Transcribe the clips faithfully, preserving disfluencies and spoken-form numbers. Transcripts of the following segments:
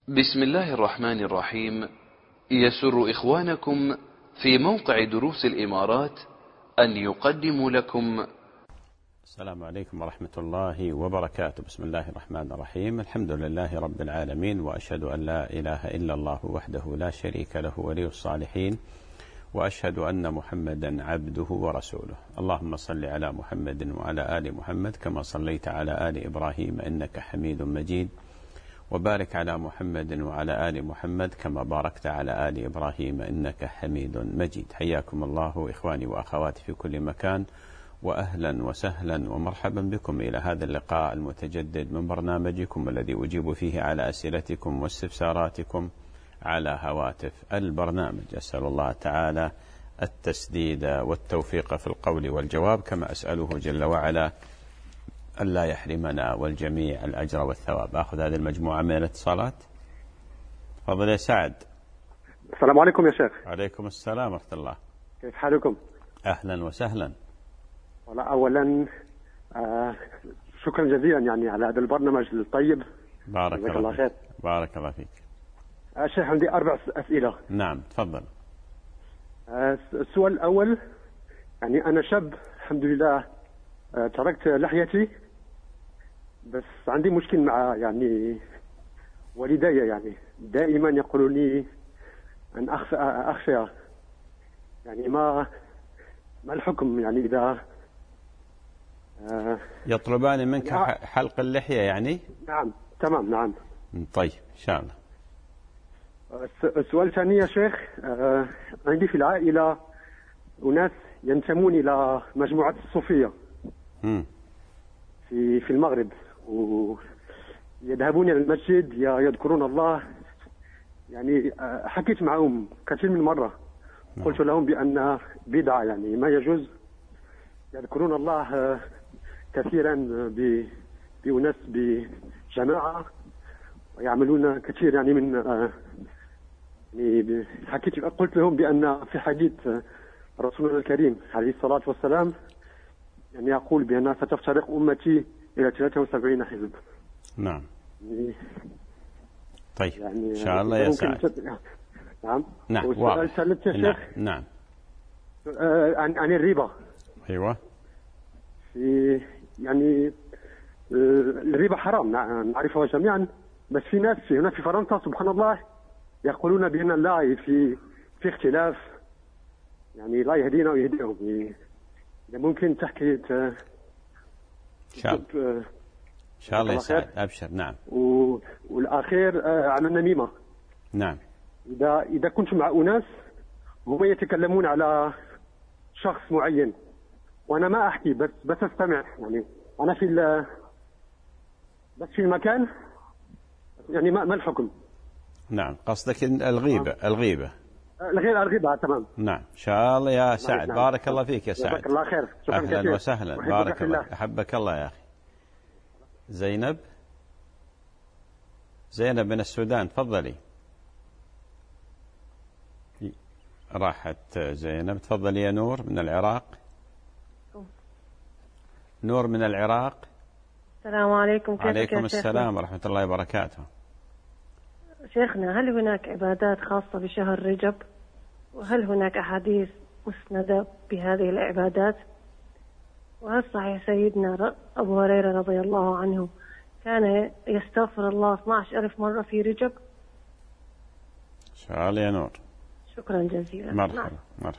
بسم الله الرحمن الرحيم. يسر إخوانكم في موقع دروس الإمارات أن يقدموا لكم. السلام عليكم ورحمة الله وبركاته. بسم الله الرحمن الرحيم. الحمد لله رب العالمين، وأشهد أن لا إله إلا الله وحده لا شريك له ولي الصالحين، وأشهد أن محمدا عبده ورسوله. اللهم صل على محمد وعلى آل محمد كما صليت على آل إبراهيم إنك حميد مجيد، وبارك على محمد وعلى آل محمد كما باركت على آل إبراهيم إنك حميد مجيد. حياكم الله إخواني وأخواتي في كل مكان، وأهلا وسهلا ومرحبا بكم إلى هذا اللقاء المتجدد من برنامجكم الذي أجيب فيه على أسئلتكم واستفساراتكم على هواتف البرنامج. أسأل الله تعالى التسديد والتوفيق في القول والجواب، كما أسأله جل وعلا ألا يحرمنا والجميع الأجر والثواب. أخذ هذه المجموعة من الاتصالات. تفضل يا سعد. السلام عليكم يا شيخ. عليكم السلام ورحمة الله. كيف حالكم؟ أهلا وسهلا. أولا آه شكرا جزيلا يعني على هذا البرنامج الطيب. بارك الله, الله خير. بارك الله فيك. آه شيخ عندي أربع أسئلة. نعم تفضل. آه السؤال الأول، يعني أنا شاب الحمد لله، آه تركت لحيتي، بس عندي مشكل مع يعني والدي، يعني دائما يقولوا لي أن أخفى أخفى يعني ما ما الحكم يعني إذا آه يطلبان منك يعني حلق اللحية يعني؟ نعم تمام نعم. طيب إن شاء الله. السؤال الثاني يا شيخ، آه عندي في العائلة أناس ينتمون إلى مجموعة الصوفية م. في في المغرب، ويذهبون إلى المسجد يذكرون الله. يعني حكيت معهم كثير من مرة، قلت لهم بأن بدعة، يعني ما يجوز. يذكرون الله كثيرا بأناس بجماعة، ويعملون كثير يعني من يعني حكيت قلت لهم بأن في حديث رسولنا الكريم عليه الصلاة والسلام يعني يقول بأن ستفترق أمتي إلى ثلاثة وسبعين حزب. نعم. طيب يعني إن شاء الله يا سعد. نعم. نعم. والسؤال الثالث يا شيخ. نعم. آه عن عن الربا. أيوة. في يعني آه الربا حرام نعرفه جميعا، بس في ناس في هنا في فرنسا سبحان الله يقولون بأن الله في في اختلاف، يعني لا يهدينا ويهديهم. إذا ممكن تحكي إن شاء الله. إن شاء الله يا سعد أبشر. نعم. والأخير آه عن النميمة. نعم. إذا إذا كنت مع أناس هم يتكلمون على شخص معين وأنا ما أحكي، بس بس أستمع، يعني أنا في بس في المكان، يعني ما ما الحكم؟ نعم قصدك الغيبة. آه. الغيبة الغير الغيبة تمام. نعم إن شاء الله يا سعد. نعم. بارك الله فيك يا سعد. جزاك الله خير. شكرا أهلا كثير. وسهلا. بارك الله. أحبك الله يا أخي. زينب. زينب من السودان تفضلي. راحت زينب. تفضلي يا نور من العراق. نور من العراق. السلام عليكم. كيفك؟ عليكم السلام ورحمة الله وبركاته. شيخنا، هل هناك عبادات خاصة بشهر رجب؟ وهل هناك أحاديث مسندة بهذه العبادات؟ وهل صحيح سيدنا أبو هريرة رضي الله عنه كان يستغفر الله اثنتي عشرة ألف مرة في رجب؟ إن شاء الله يا نور. شكرا جزيلا. مرحبا. نعم. مرحبا.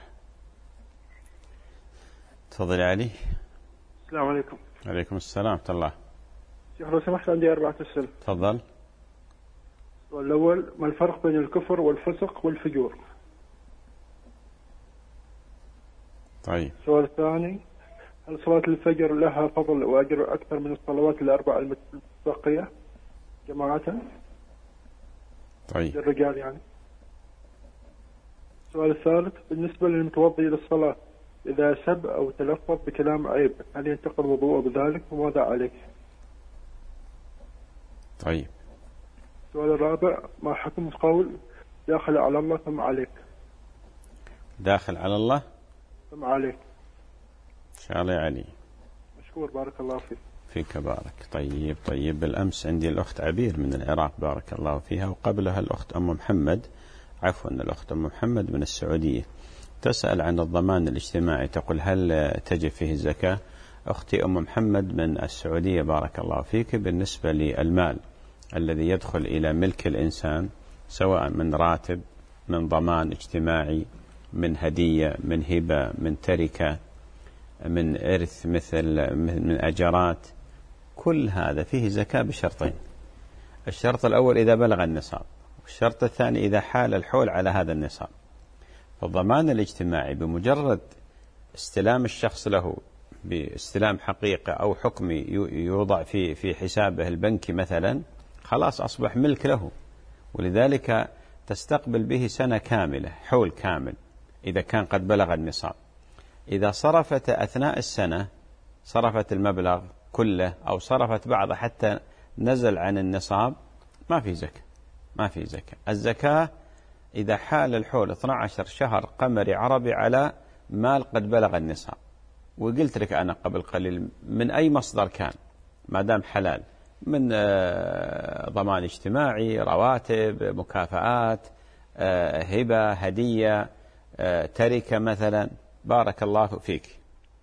تفضل علي. السلام عليكم. عليكم السلام ورحمة الله. شيخ لو سمحت عندي أربعة أسئلة. تفضل. السؤال الأول، ما الفرق بين الكفر والفسق والفجور؟ طيب. السؤال الثاني، هل صلاة الفجر لها فضل وأجر أكثر من الصلوات الأربع المتبقية جماعة؟ طيب. للرجال يعني. السؤال الثالث، بالنسبة للمتوضي للصلاة إذا سب أو تلفظ بكلام عيب هل ينتقض وضوءه بذلك وماذا عليه؟ طيب. السؤال الرابع، ما حكم قول داخل على الله ثم عليك؟ داخل على الله ثم عليك. إن شاء الله يا علي. مشكور بارك الله فيك. فيك بارك. طيب طيب بالأمس عندي الأخت عبير من العراق بارك الله فيها، وقبلها الأخت أم محمد، عفوا الأخت أم محمد من السعودية، تسأل عن الضمان الاجتماعي، تقول هل تجب فيه الزكاة؟ أختي أم محمد من السعودية بارك الله فيك، بالنسبة للمال الذي يدخل إلى ملك الإنسان سواء من راتب، من ضمان اجتماعي، من هدية، من هبة، من تركة، من إرث مثل من أجرات، كل هذا فيه زكاة بشرطين. الشرط الأول إذا بلغ النصاب، والشرط الثاني إذا حال الحول على هذا النصاب. فالضمان الاجتماعي بمجرد استلام الشخص له باستلام حقيقة أو حكمي يوضع في في حسابه البنكي مثلا، خلاص أصبح ملك له، ولذلك تستقبل به سنة كاملة، حول كامل إذا كان قد بلغ النصاب. إذا صرفت أثناء السنة، صرفت المبلغ كله أو صرفت بعضه حتى نزل عن النصاب، ما في زكاة، ما في زكاة. الزكاة إذا حال الحول اثني عشر شهر قمري عربي على مال قد بلغ النصاب. وقلت لك أنا قبل قليل من أي مصدر كان، ما دام حلال، من ضمان اجتماعي، رواتب، مكافآت، هبة، هدية، تركة مثلا، بارك الله فيك.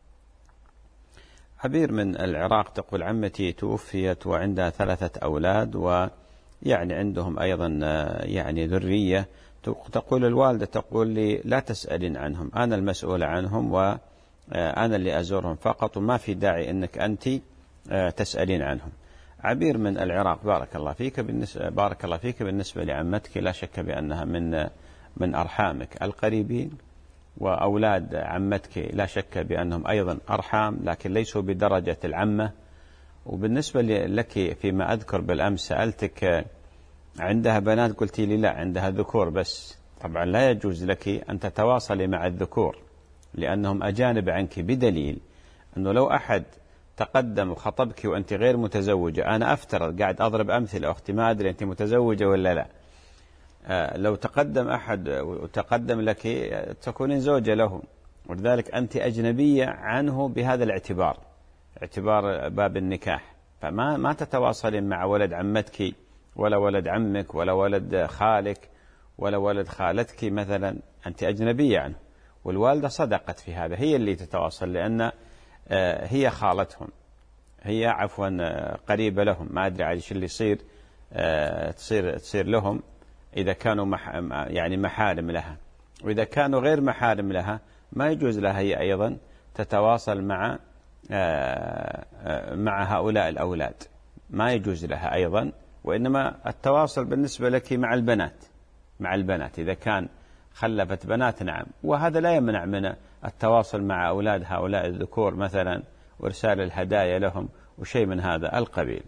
عبير من العراق تقول عمتي توفيت وعندها ثلاثة أولاد، ويعني عندهم أيضا يعني ذرية، تقول الوالدة تقول لي لا تسألين عنهم، أنا المسؤولة عنهم وأنا اللي أزورهم فقط، وما في داعي أنك أنت تسألين عنهم. عبير من العراق بارك الله فيك، بالنسبة بارك الله فيك بالنسبة لعمتك لا شك بأنها من من أرحامك القريبين، وأولاد عمتك لا شك بأنهم أيضا أرحام، لكن ليسوا بدرجة العمة. وبالنسبة لك فيما أذكر بالأمس سألتك عندها بنات، قلت لي لا عندها ذكور بس. طبعا لا يجوز لك أن تتواصلي مع الذكور لأنهم أجانب عنك، بدليل أنه لو أحد تقدم وخطبك وأنت غير متزوجة، أنا أفترض قاعد أضرب أمثلة أختي، ما أدري أنت متزوجة ولا لا، آه لو تقدم أحد وتقدم لك تكونين زوجة له، ولذلك أنت أجنبية عنه بهذا الاعتبار، اعتبار باب النكاح. فما ما تتواصلين مع ولد عمتك ولا ولد عمك ولا ولد خالك ولا ولد خالتك مثلا، أنت أجنبية عنه. والوالدة صدقت في هذا، هي اللي تتواصل، لأن آه هي خالتهم، هي عفوا قريبة لهم، ما أدري على شو اللي يصير، آه تصير تصير لهم إذا كانوا مح يعني محارم لها. وإذا كانوا غير محارم لها ما يجوز لها هي أيضا تتواصل مع آه مع هؤلاء الأولاد، ما يجوز لها أيضا. وإنما التواصل بالنسبة لك مع البنات، مع البنات إذا كان خلفت بنات نعم، وهذا لا يمنع من التواصل مع أولاد هؤلاء الذكور مثلا، وإرسال الهدايا لهم وشيء من هذا القبيل.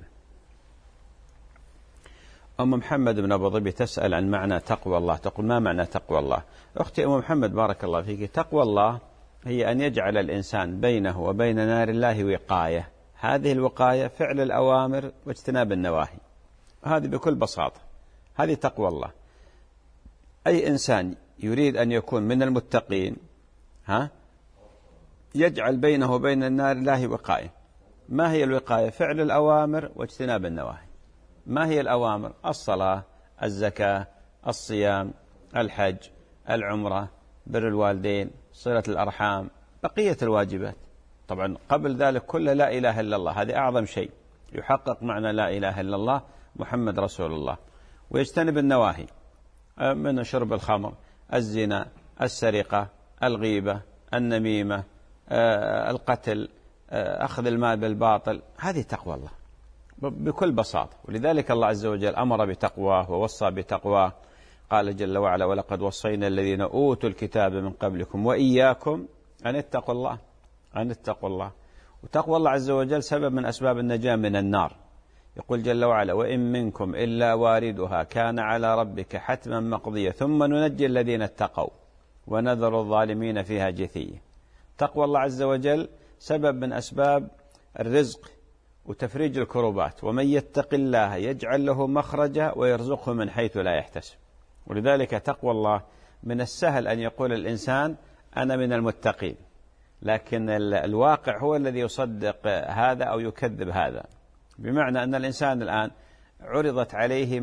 أم محمد بن أبو ظبي تسأل عن معنى تقوى الله، تقول ما معنى تقوى الله؟ أختي أم محمد بارك الله فيك، تقوى الله هي أن يجعل الإنسان بينه وبين نار الله وقاية، هذه الوقاية فعل الأوامر واجتناب النواهي، هذه بكل بساطة، هذه تقوى الله. أي إنسان يريد أن يكون من المتقين ها يجعل بينه وبين النار الله وقاية. ما هي الوقاية؟ فعل الأوامر واجتناب النواهي. ما هي الأوامر؟ الصلاة، الزكاة، الصيام، الحج، العمرة، بر الوالدين، صلة الأرحام، بقية الواجبات. طبعا قبل ذلك كله لا إله إلا الله، هذه أعظم شيء يحقق معنى لا إله إلا الله محمد رسول الله. ويجتنب النواهي من شرب الخمر، الزنا، السرقة، الغيبة، النميمة، القتل، أخذ المال بالباطل، هذه تقوى الله بكل بساطة. ولذلك الله عز وجل أمر بتقواه ووصى بتقواه، قال جل وعلا ولقد وصينا الذين أوتوا الكتاب من قبلكم وإياكم أن اتقوا الله، أن اتقوا الله. وتقوى الله عز وجل سبب من أسباب النجاة من النار. يقول جل وعلا وإن منكم إلا واردها كان على ربك حتما مقضية ثم ننجي الذين اتقوا ونذر الظالمين فيها جثية. تقوى الله عز وجل سبب من أسباب الرزق وتفريج الكروبات، ومن يتق الله يجعل له مخرجا ويرزقه من حيث لا يحتسب. ولذلك تقوى الله من السهل أن يقول الإنسان أنا من المتقين، لكن الواقع هو الذي يصدق هذا أو يكذب هذا. بمعنى أن الإنسان الآن عرضت عليه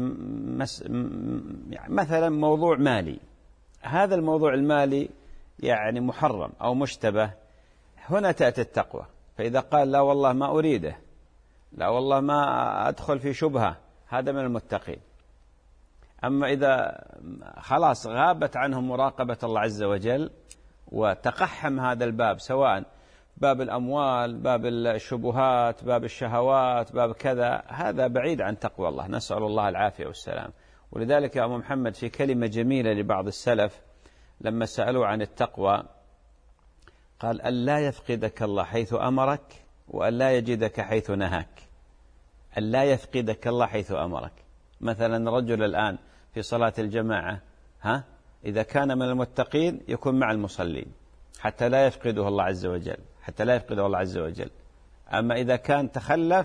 مثلا موضوع مالي، هذا الموضوع المالي يعني محرم أو مشتبه، هنا تأتي التقوى. فإذا قال لا والله ما أريده، لا والله ما أدخل في شبهة، هذا من المتقين. أما إذا خلاص غابت عنهم مراقبة الله عز وجل وتقحم هذا الباب، سواء باب الأموال، باب الشبهات، باب الشهوات، باب كذا، هذا بعيد عن تقوى الله، نسأل الله العافية والسلام. ولذلك يا أبو محمد في كلمة جميلة لبعض السلف لما سألوا عن التقوى قال: ألا يفقدك الله حيث أمرك وألا يجدك حيث نهاك. ألا يفقدك الله حيث أمرك. مثلا رجل الآن في صلاة الجماعة، ها إذا كان من المتقين يكون مع المصلين حتى لا يفقده الله عز وجل، حتى لا يفقده الله عز وجل. أما إذا كان تخلف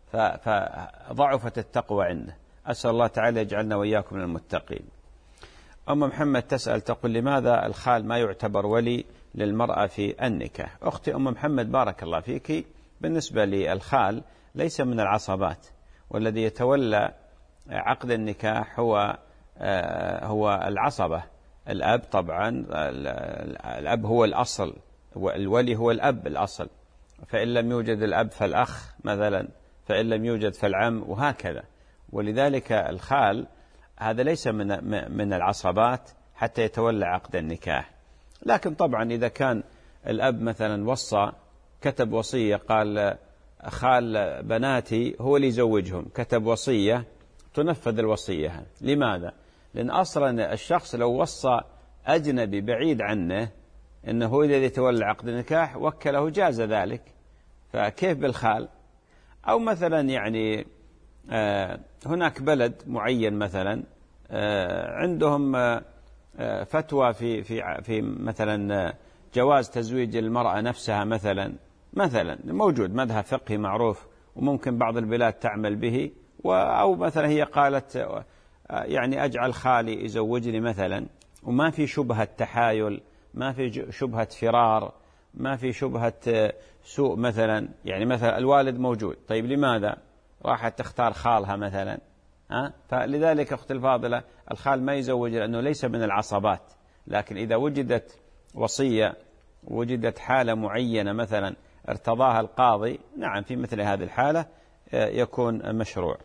فضعفت التقوى عنده. أسأل الله تعالى يجعلنا وإياكم من المتقين. أم محمد تسأل تقول: لماذا الخال ما يعتبر ولي للمرأة في النكاح؟ أختي أم محمد بارك الله فيك، بالنسبة للخال ليس من العصبات، والذي يتولى عقد النكاح هو هو العصبة. الأب طبعا، الأب هو الأصل، والولي هو الأب الأصل، فإن لم يوجد الأب فالأخ مثلا، فإن لم يوجد فالعم، وهكذا. ولذلك الخال هذا ليس من من العصبات حتى يتولى عقد النكاح. لكن طبعا إذا كان الأب مثلا وصى، كتب وصية، قال خال بناتي هو اللي يزوجهم، كتب وصية، تنفذ الوصية. لماذا؟ لأن أصلا الشخص لو وصى أجنبي بعيد عنه إنه هو الذي يتولى عقد النكاح وكله، جاز ذلك، فكيف بالخال؟ أو مثلا يعني آه هناك بلد معين مثلا آه عندهم آه فتوى في في في مثلا جواز تزويج المرأة نفسها مثلا مثلا موجود مذهب فقهي معروف، وممكن بعض البلاد تعمل به، أو مثلا هي قالت يعني أجعل خالي يزوجني مثلا، وما في شبهة تحايل، ما في شبهة فرار، ما في شبهة سوء مثلا. يعني مثلا الوالد موجود، طيب لماذا راحت تختار خالها مثلا؟ ها؟ فلذلك أختي الفاضلة الخال ما يزوج لأنه ليس من العصبات. لكن إذا وجدت وصية، وجدت حالة معينة مثلا ارتضاها القاضي، نعم في مثل هذه الحالة يكون مشروع.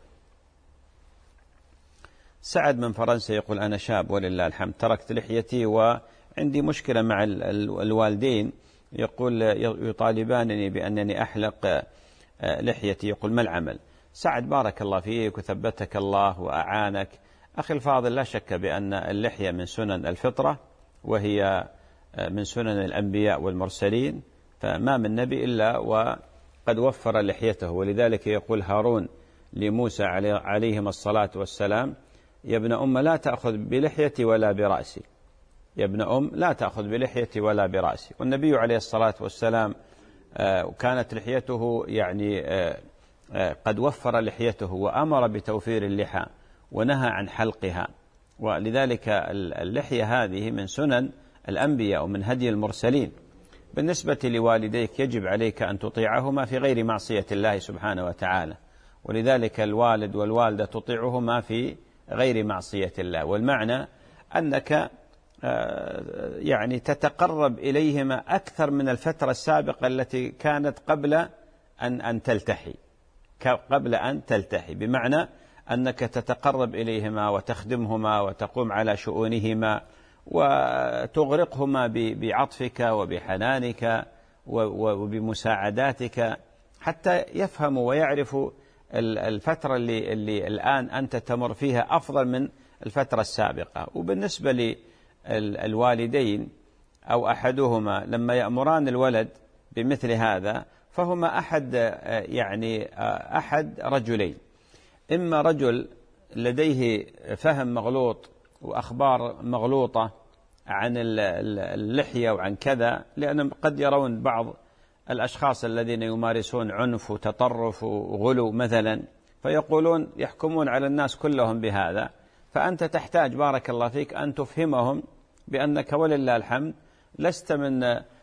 سعد من فرنسا يقول: أنا شاب ولله الحمد، تركت لحيتي وعندي مشكلة مع الوالدين، يقول يطالبانني بأنني أحلق لحيتي، يقول ما العمل؟ سعد بارك الله فيك وثبتك الله وأعانك. أخي الفاضل، لا شك بأن اللحية من سنن الفطرة، وهي من سنن الأنبياء والمرسلين، فما من نبي إلا وقد وفر لحيته. ولذلك يقول هارون لموسى عليهم الصلاة والسلام: يا ابن أم لا تأخذ بلحيتي ولا برأسي، يا ابن أم لا تأخذ بلحيتي ولا برأسي. والنبي عليه الصلاة والسلام كانت لحيته يعني قد وفر لحيته وأمر بتوفير اللحى ونهى عن حلقها. ولذلك اللحية هذه من سنن الأنبياء ومن هدي المرسلين. بالنسبة لوالديك يجب عليك أن تطيعهما في غير معصية الله سبحانه وتعالى، ولذلك الوالد والوالدة تطيعهما في غير معصية الله. والمعنى أنك يعني تتقرب إليهما أكثر من الفترة السابقة التي كانت قبل أن أن تلتحي قبل أن تلتحي بمعنى أنك تتقرب إليهما وتخدمهما وتقوم على شؤونهما وتغرقهما بعطفك وبحنانك وبمساعداتك، حتى يفهموا ويعرفوا الفترة اللي, اللي الآن أنت تمر فيها أفضل من الفترة السابقة. وبالنسبة للوالدين أو أحدهما لما يأمران الولد بمثل هذا فهما أحد يعني أحد رجلين: إما رجل لديه فهم مغلوط وأخبار مغلوطة عن اللحية وعن كذا، لأنهم قد يرون بعض الأشخاص الذين يمارسون عنف وتطرف وغلو مثلا، فيقولون يحكمون على الناس كلهم بهذا. فأنت تحتاج بارك الله فيك أن تفهمهم بأنك ولله الحمد لست من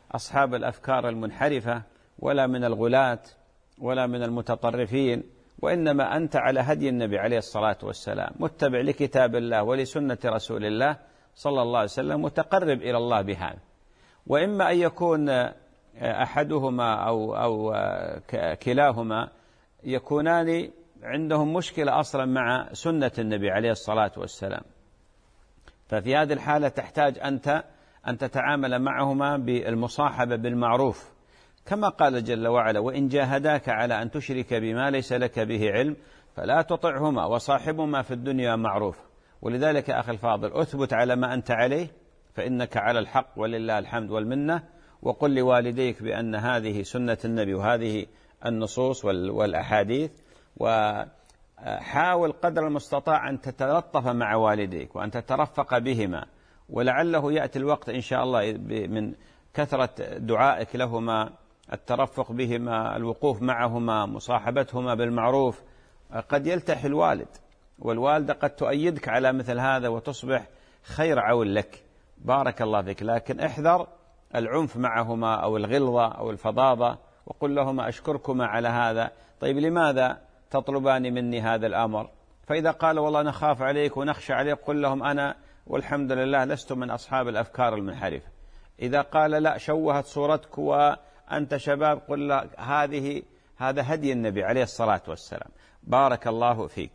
أصحاب الأفكار المنحرفة ولا من الغلاة ولا من المتطرفين، وإنما أنت على هدي النبي عليه الصلاة والسلام، متبع لكتاب الله ولسنة رسول الله صلى الله عليه وسلم، متقرب إلى الله بهذا. وإما أن يكون أحدهما أو, أو كلاهما يكونان عندهم مشكلة أصلا مع سنة النبي عليه الصلاة والسلام، ففي هذه الحالة تحتاج أنت أن تتعامل معهما بالمصاحبة بالمعروف، كما قال جل وعلا: وإن جاهداك على أن تشرك بما ليس لك به علم فلا تطعهما وصاحبهما في الدنيا معروف. ولذلك أخي الفاضل أثبت على ما أنت عليه فإنك على الحق ولله الحمد والمنة، وقل لوالديك بأن هذه سنة النبي وهذه النصوص والأحاديث، وحاول قدر المستطاع أن تتلطف مع والديك وأن تترفق بهما، ولعله يأتي الوقت إن شاء الله من كثرة دعائك لهما، الترفق بهما، الوقوف معهما، مصاحبتهما بالمعروف، قد يلتحي الوالد والوالدة قد تؤيدك على مثل هذا وتصبح خير عون لك، بارك الله فيك. لكن احذر العنف معهما أو الغلظة أو الفظاظة، وقل لهما: أشكركما على هذا، طيب لماذا تطلبان مني هذا الأمر؟ فإذا قال: والله نخاف عليك ونخشى عليك، قل لهم: أنا والحمد لله لست من أصحاب الأفكار المنحرفة. إذا قال: لا شوهت صورتك وأنت شباب، قل له: هذه هذا هدي النبي عليه الصلاة والسلام، بارك الله فيك.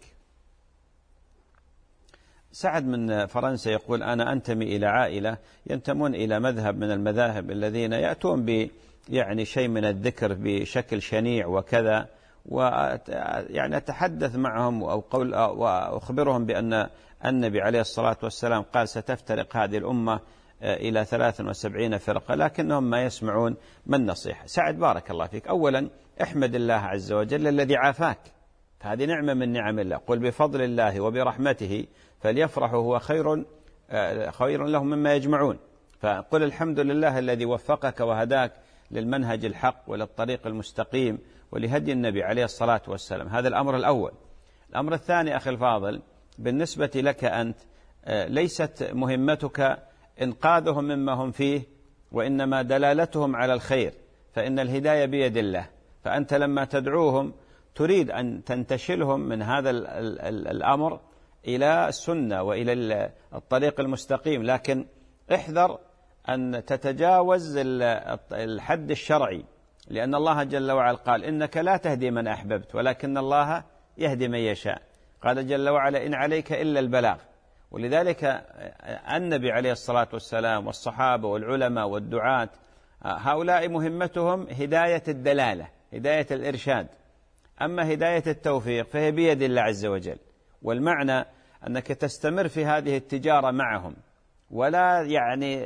سعد من فرنسا يقول: أنا أنتمي إلى عائلة ينتمون إلى مذهب من المذاهب الذين يأتون ب يعني شيء من الذكر بشكل شنيع وكذا، ويعني أتحدث معهم أو قول وأخبرهم بأن النبي عليه الصلاة والسلام قال: ستفترق هذه الأمة إلى ثلاث وسبعين فرقة، لكنهم ما يسمعون من نصيحة. سعد بارك الله فيك، أولا احمد الله عز وجل الذي عافاك، فهذه نعمة من نعم الله. قل بفضل الله وبرحمته فليفرحوا هو خير خير لهم مما يجمعون، فقل الحمد لله الذي وفقك وهداك للمنهج الحق وللطريق المستقيم ولهدي النبي عليه الصلاة والسلام. هذا الأمر الأول. الأمر الثاني أخي الفاضل، بالنسبة لك أنت ليست مهمتك إنقاذهم مما هم فيه، وإنما دلالتهم على الخير، فإن الهداية بيد الله. فأنت لما تدعوهم تريد أن تنتشلهم من هذا الأمر إلى السنة وإلى الطريق المستقيم، لكن احذر أن تتجاوز الحد الشرعي، لأن الله جل وعلا قال: إنك لا تهدي من أحببت ولكن الله يهدي من يشاء. قال جل وعلا: إن عليك إلا البلاغ. ولذلك النبي عليه الصلاة والسلام والصحابة والعلماء والدعاة هؤلاء مهمتهم هداية الدلالة، هداية الإرشاد. أما هداية التوفيق فهي بيد الله عز وجل. والمعنى أنك تستمر في هذه التجارة معهم، ولا يعني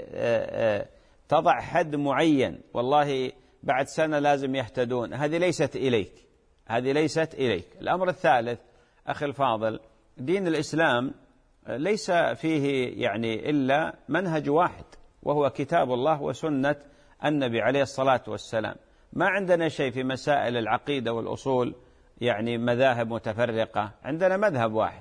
تضع حد معين والله بعد سنة لازم يهتدون، هذه ليست إليك، هذه ليست إليك. الأمر الثالث أخي الفاضل، دين الإسلام ليس فيه يعني إلا منهج واحد، وهو كتاب الله وسنة النبي عليه الصلاة والسلام. ما عندنا شيء في مسائل العقيدة والأصول يعني مذاهب متفرقة، عندنا مذهب واحد.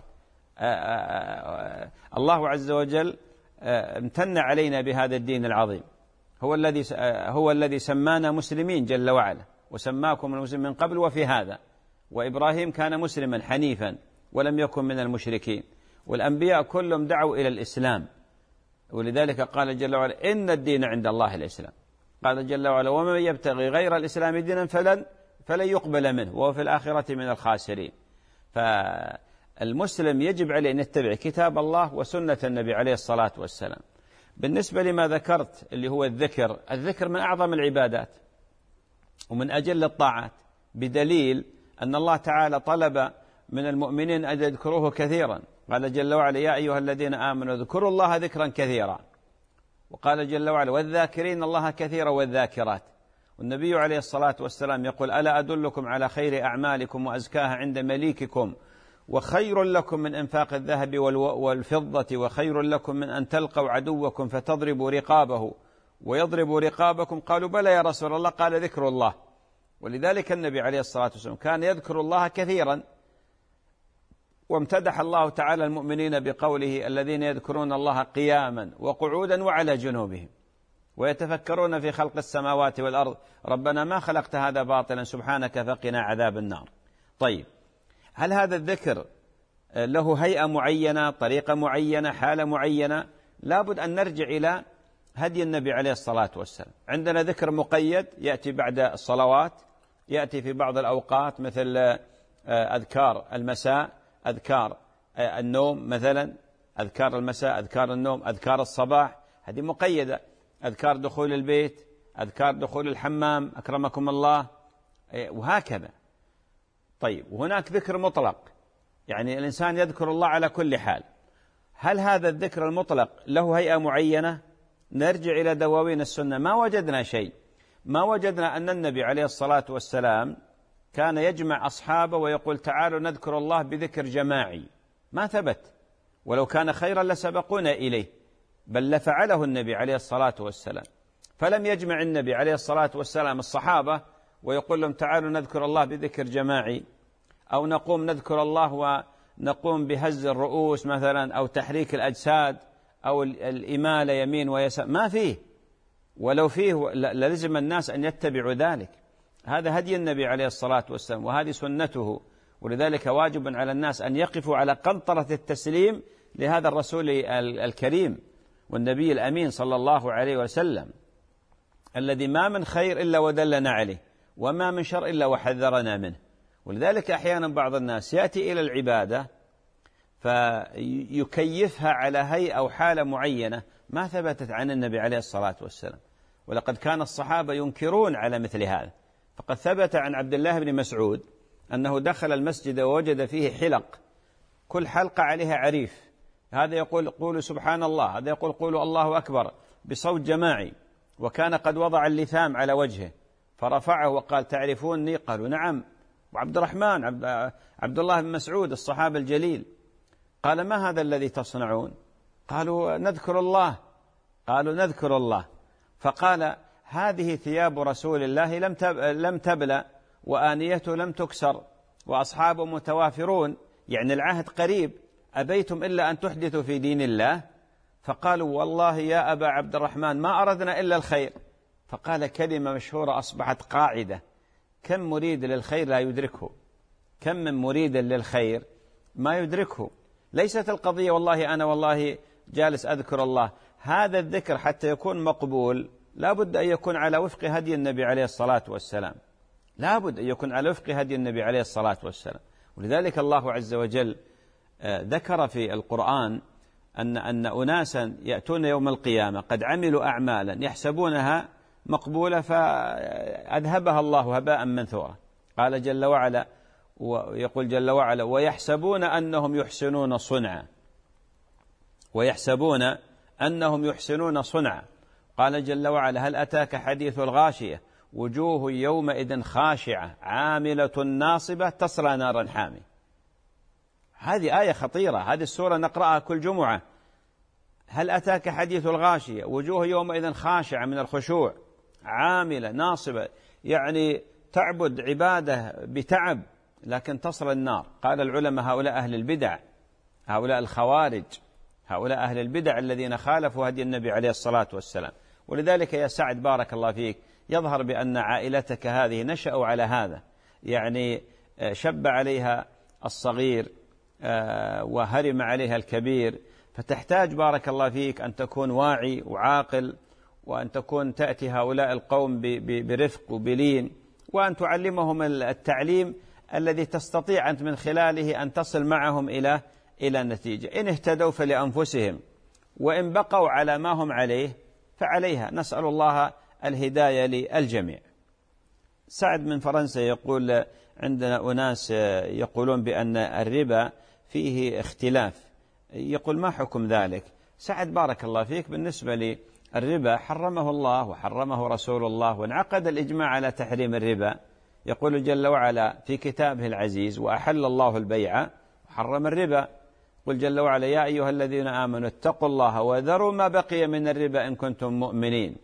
الله عز وجل امتن علينا بهذا الدين العظيم، هو الذي هو الذي سمانا مسلمين جل وعلا، وسماكم المسلمين من قبل وفي هذا. وإبراهيم كان مسلما حنيفا ولم يكن من المشركين، والأنبياء كلهم دعوا إلى الإسلام. ولذلك قال جل وعلا: إن الدين عند الله الإسلام. قال جل وعلا: ومن يبتغي غير الإسلام دينا فلن فلن يقبل منه وهو في الآخرة من الخاسرين. فالمسلم يجب عليه أن يتبع كتاب الله وسنة النبي عليه الصلاة والسلام. بالنسبة لما ذكرت اللي هو الذكر، الذكر من أعظم العبادات ومن أجل الطاعات، بدليل أن الله تعالى طلب من المؤمنين أن يذكروه كثيرا. قال جل وعلا: يا أيها الذين آمنوا اذكروا الله ذكرا كثيرا. وقال جل وعلا: والذاكرين الله كثيرا والذاكرات. والنبي عليه الصلاة والسلام يقول: ألا أدلكم على خير أعمالكم وأزكاها عند مليككم وخير لكم من إنفاق الذهب والفضة وخير لكم من أن تلقوا عدوكم فتضربوا رقابه ويضربوا رقابكم؟ قالوا: بلى يا رسول الله. قال: ذكر الله. ولذلك النبي عليه الصلاة والسلام كان يذكر الله كثيرا، وامتدح الله تعالى المؤمنين بقوله: الذين يذكرون الله قياما وقعودا وعلى جنوبهم. ويتفكرون في خلق السماوات والأرض ربنا ما خلقت هذا باطلا سبحانك فقنا عذاب النار. طيب، هل هذا الذكر له هيئة معينة، طريقة معينة، حالة معينة؟ لابد أن نرجع إلى هدي النبي عليه الصلاة والسلام. عندنا ذكر مقيد يأتي بعد الصلوات، يأتي في بعض الأوقات مثل أذكار المساء، أذكار النوم مثلا، أذكار المساء، أذكار النوم، أذكار الصباح، هذه مقيدة. أذكار دخول البيت، أذكار دخول الحمام أكرمكم الله، وهكذا. طيب، وهناك ذكر مطلق، يعني الإنسان يذكر الله على كل حال. هل هذا الذكر المطلق له هيئة معينة؟ نرجع إلى دواوين السنة، ما وجدنا شيء، ما وجدنا أن النبي عليه الصلاة والسلام كان يجمع أصحابه ويقول تعالوا نذكر الله بذكر جماعي، ما ثبت، ولو كان خيرا لسبقونا إليه، بل لفعله النبي عليه الصلاة والسلام. فلم يجمع النبي عليه الصلاة والسلام الصحابة ويقول لهم تعالوا نذكر الله بذكر جماعي، أو نقوم نذكر الله ونقوم بهز الرؤوس مثلا، أو تحريك الأجساد، أو الإمالة يمين ويسار، ما فيه. ولو فيه للزم الناس أن يتبعوا ذلك. هذا هدي النبي عليه الصلاة والسلام، وهذه سنته، ولذلك واجب على الناس أن يقفوا على قنطرة التسليم لهذا الرسول الكريم والنبي الأمين صلى الله عليه وسلم، الذي ما من خير إلا ودلنا عليه، وما من شر إلا وحذرنا منه. ولذلك أحيانا بعض الناس يأتي إلى العبادة فيكيفها على هيئة أو حالة معينة ما ثبتت عن النبي عليه الصلاة والسلام، ولقد كان الصحابة ينكرون على مثل هذا. فقد ثبت عن عبد الله بن مسعود أنه دخل المسجد ووجد فيه حلق، كل حلقة عليها عريف، هذا يقول قولوا سبحان الله، هذا يقول قولوا الله أكبر بصوت جماعي، وكان قد وضع اللثام على وجهه فرفعه وقال تعرفوني؟ قالوا نعم. وعبد الرحمن عبد, عبد الله بن مسعود الصحابي الجليل قال ما هذا الذي تصنعون؟ قالوا نذكر الله. قالوا نذكر الله. فقال هذه ثياب رسول الله لم لم تبلى، وآنيته لم تكسر، وأصحابه متوافرون، يعني العهد قريب، أبيتم إلا أن تحدثوا في دين الله؟ فقالوا والله يا أبا عبد الرحمن ما أردنا إلا الخير. فقال كلمة مشهورة أصبحت قاعدة: كم مريد للخير لا يدركه، كم من مريد للخير ما يدركه. ليست القضية والله أنا والله جالس أذكر الله، هذا الذكر حتى يكون مقبول لا بد أن يكون على وفق هدي النبي عليه الصلاة والسلام، لا بد أن يكون على وفق هدي النبي عليه الصلاة والسلام. ولذلك الله عز وجل ذكر في القرآن أن أن أناسا يأتون يوم القيامة قد عملوا أعمالا يحسبونها مقبولة فأذهبها الله هباء منثورا. قال جل وعلا، ويقول جل وعلا: ويحسبون أنهم يحسنون صنعا، ويحسبون أنهم يحسنون صنعا. قال جل وعلا: هل أتاك حديث الغاشية وجوه يومئذ خاشعة عاملة ناصبة تصلى نارا حامية. هذه آية خطيرة، هذه السورة نقرأها كل جمعة. هل أتاك حديث الغاشية وجوه يومئذ خاشعة من الخشوع عاملة ناصبة، يعني تعبد عبادة بتعب لكن تصل النار. قال العلماء هؤلاء أهل البدع، هؤلاء الخوارج، هؤلاء أهل البدع الذين خالفوا هدي النبي عليه الصلاة والسلام. ولذلك يا سعد بارك الله فيك يظهر بأن عائلتك هذه نشأوا على هذا، يعني شب عليها الصغير وهرم عليها الكبير، فتحتاج بارك الله فيك أن تكون واعي وعاقل، وأن تكون تأتي هؤلاء القوم برفق وبلين، وأن تعلمهم التعليم الذي تستطيع أنت من خلاله أن تصل معهم إلى إلى نتيجة. إن اهتدوا فلأنفسهم، وإن بقوا على ما هم عليه فعليها. نسأل الله الهداية للجميع. سعد من فرنسا يقول: عندنا أناس يقولون بأن الربا فيه اختلاف، يقول ما حكم ذلك؟ سعد بارك الله فيك، بالنسبة للربا حرمه الله وحرمه رسول الله، وانعقد الإجماع على تحريم الربا. يقول جل وعلا في كتابه العزيز: وأحل الله البيع وحرم الربا. قل جل وعلا: يا أيها الذين آمنوا اتقوا الله وذروا ما بقي من الربا إن كنتم مؤمنين.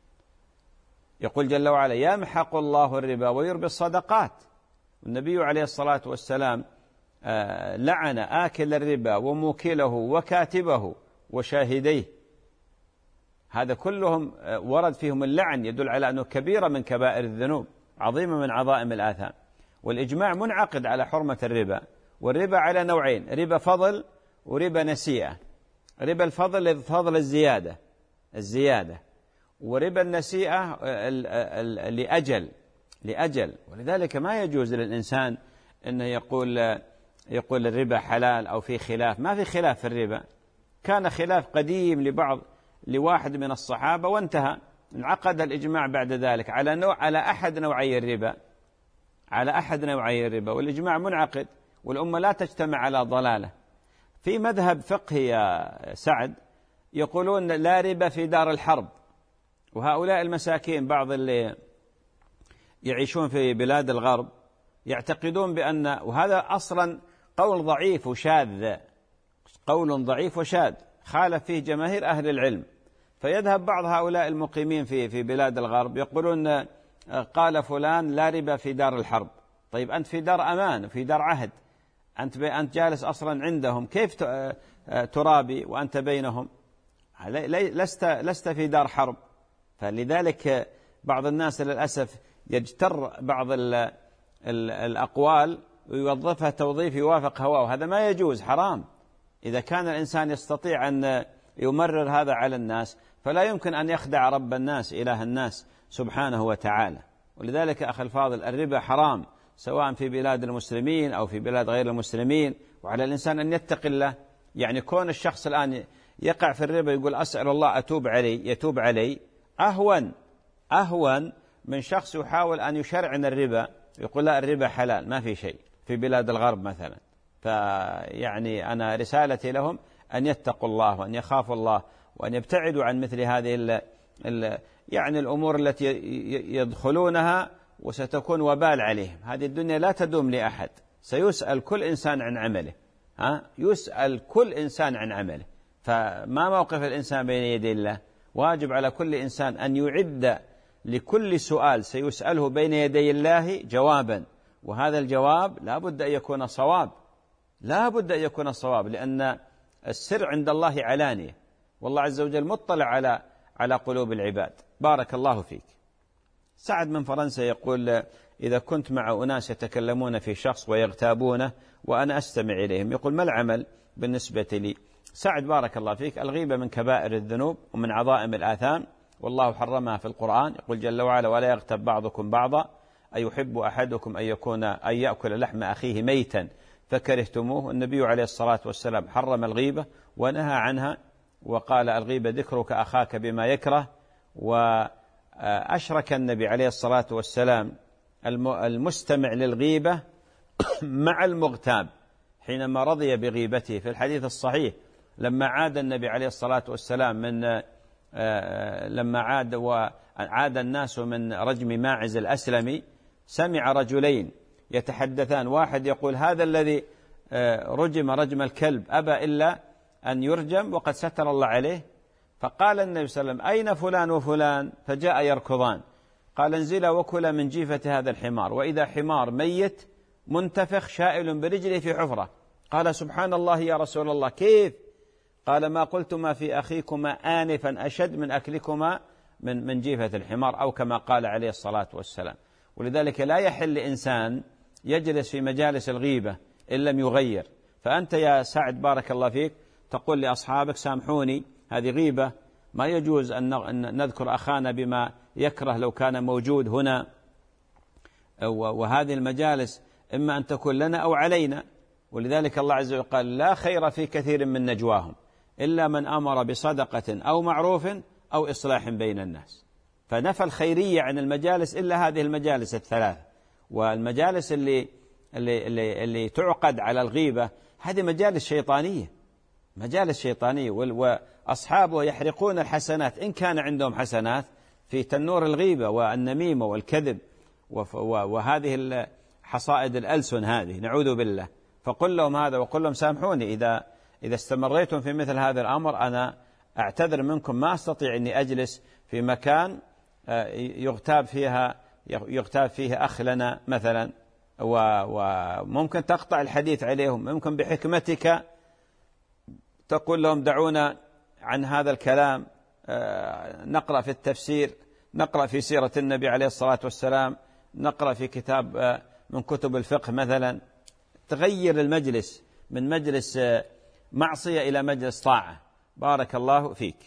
يقول جل وعلا: يمحق الله الربا ويربي الصدقات. النبي عليه الصلاة والسلام لعن آكل الربا وموكله وكاتبه وشاهديه. هذا كلهم ورد فيهم اللعن، يدل على أنه كبيرة من كبائر الذنوب، عظيمة من عظائم الآثام. والإجماع منعقد على حرمة الربا. والربا على نوعين: ربا فضل وربا نسيئة. ربا الفضل فضل الزيادة الزيادة وربا النسيئة لأجل لأجل ولذلك ما يجوز للإنسان أنه يقول يقول الربا حلال أو في خلاف. ما في خلاف في الربا، كان خلاف قديم لبعض لواحد من الصحابة وانتهى. انعقد الإجماع بعد ذلك على نوع على أحد نوعي الربا على أحد نوعي الربا والإجماع منعقد، والأمة لا تجتمع على ضلالة. في مذهب فقهي يا سعد يقولون لا ربا في دار الحرب، وهؤلاء المساكين بعض اللي يعيشون في بلاد الغرب يعتقدون بأن، وهذا أصلا قول ضعيف وشاذ، قول ضعيف وشاذ خالف فيه جماهير أهل العلم. فيذهب بعض هؤلاء المقيمين في في بلاد الغرب يقولون قال فلان لا ربا في دار الحرب. طيب أنت في دار أمان وفي دار عهد، أنت أنت جالس أصلا عندهم، كيف ترابي وأنت بينهم؟ لست لست في دار حرب. فلذلك بعض الناس للأسف يجتر بعض ال ال الأقوال ويوظفها توظيف يوافق هواه، وهذا ما يجوز، حرام. إذا كان الإنسان يستطيع أن يمرر هذا على الناس فلا يمكن أن يخدع رب الناس إله الناس سبحانه وتعالى. ولذلك أخي الفاضل الربا حرام سواء في بلاد المسلمين أو في بلاد غير المسلمين، وعلى الإنسان أن يتقي الله. يعني كون الشخص الآن يقع في الربا يقول أسأل الله أتوب علي يتوب علي أهون أهون من شخص يحاول أن يشرعن الربا يقول لا الربا حلال ما في شيء في بلاد الغرب مثلا. فيعني أنا رسالتي لهم أن يتقوا الله وأن يخافوا الله وأن يبتعدوا عن مثل هذه ال ال يعني الأمور التي يدخلونها وستكون وبال عليهم. هذه الدنيا لا تدوم لأحد، سيسأل كل إنسان عن عمله. ها يسأل كل إنسان عن عمله. فما موقف الإنسان بين يدي الله؟ واجب على كل إنسان أن يعد لكل سؤال سيسأله بين يدي الله جوابا، وهذا الجواب لا بد أن يكون صواب، لا بد أن يكون صواب، لأن السر عند الله علانية، والله عز وجل مطلع على على قلوب العباد. بارك الله فيك. سعد من فرنسا يقول إذا كنت مع أناس يتكلمون في شخص ويغتابونه وأنا أستمع إليهم، يقول ما العمل بالنسبة لي؟ سعد بارك الله فيك، الغيبة من كبائر الذنوب ومن عظائم الآثام، والله حرمها في القرآن. يقول جل وعلا ولا يغتب بعضكم بعضا أيحب أحدكم أن يكون أن يأكل لحم أخيه ميتا فكرهتموه. النبي عليه الصلاة والسلام حرم الغيبة ونهى عنها وقال الغيبة ذكرك أخاك بما يكره. وأشرك النبي عليه الصلاة والسلام المستمع للغيبة مع المغتاب حينما رضي بغيبته. في الحديث الصحيح لما عاد النبي عليه الصلاة والسلام من لما عاد وعاد الناس من رجم ماعز الأسلمي سمع رجلين يتحدثان، واحد يقول هذا الذي رجم رجم الكلب أبى إلا أن يرجم وقد ستر الله عليه. فقال النبي صلى الله عليه وسلم أين فلان وفلان؟ فجاء يركضان. قال انزلا وكلا من جيفة هذا الحمار، وإذا حمار ميت منتفخ شائل برجله في حفرة. قال سبحان الله يا رسول الله كيف؟ قال ما قلتما في أخيكما آنفا أشد من أكلكما من من جيفة الحمار، أو كما قال عليه الصلاة والسلام. ولذلك لا يحل لإنسان يجلس في مجالس الغيبة إن لم يغير. فأنت يا سعد بارك الله فيك تقول لأصحابك سامحوني هذه غيبة، ما يجوز أن نذكر أخانا بما يكره لو كان موجود هنا، وهذه المجالس إما أن تكون لنا أو علينا. ولذلك الله عز وجل قال لا خير في كثير من نجواهم إلا من أمر بصدقة أو معروف أو إصلاح بين الناس. فنفى الخيرية عن المجالس إلا هذه المجالس الثلاث. والمجالس اللي, اللي, اللي, اللي تعقد على الغيبة هذه مجالس شيطانية، مجالس شيطانية، وأصحابه يحرقون الحسنات إن كان عندهم حسنات في تنور الغيبة والنميمة والكذب وهذه حصائد الألسن هذه، نعوذ بالله. فقل لهم هذا وقل لهم سامحوني إذا إذا استمريتم في مثل هذا الأمر أنا أعتذر منكم، ما أستطيع أني أجلس في مكان يغتاب فيها يغتاب فيه أخ لنا مثلا، وممكن تقطع الحديث عليهم. ممكن بحكمتك تقول لهم دعونا عن هذا الكلام نقرأ في التفسير، نقرأ في سيرة النبي عليه الصلاة والسلام، نقرأ في كتاب من كتب الفقه مثلا، تغير المجلس من مجلس معصية إلى مجلس طاعة. بارك الله فيك.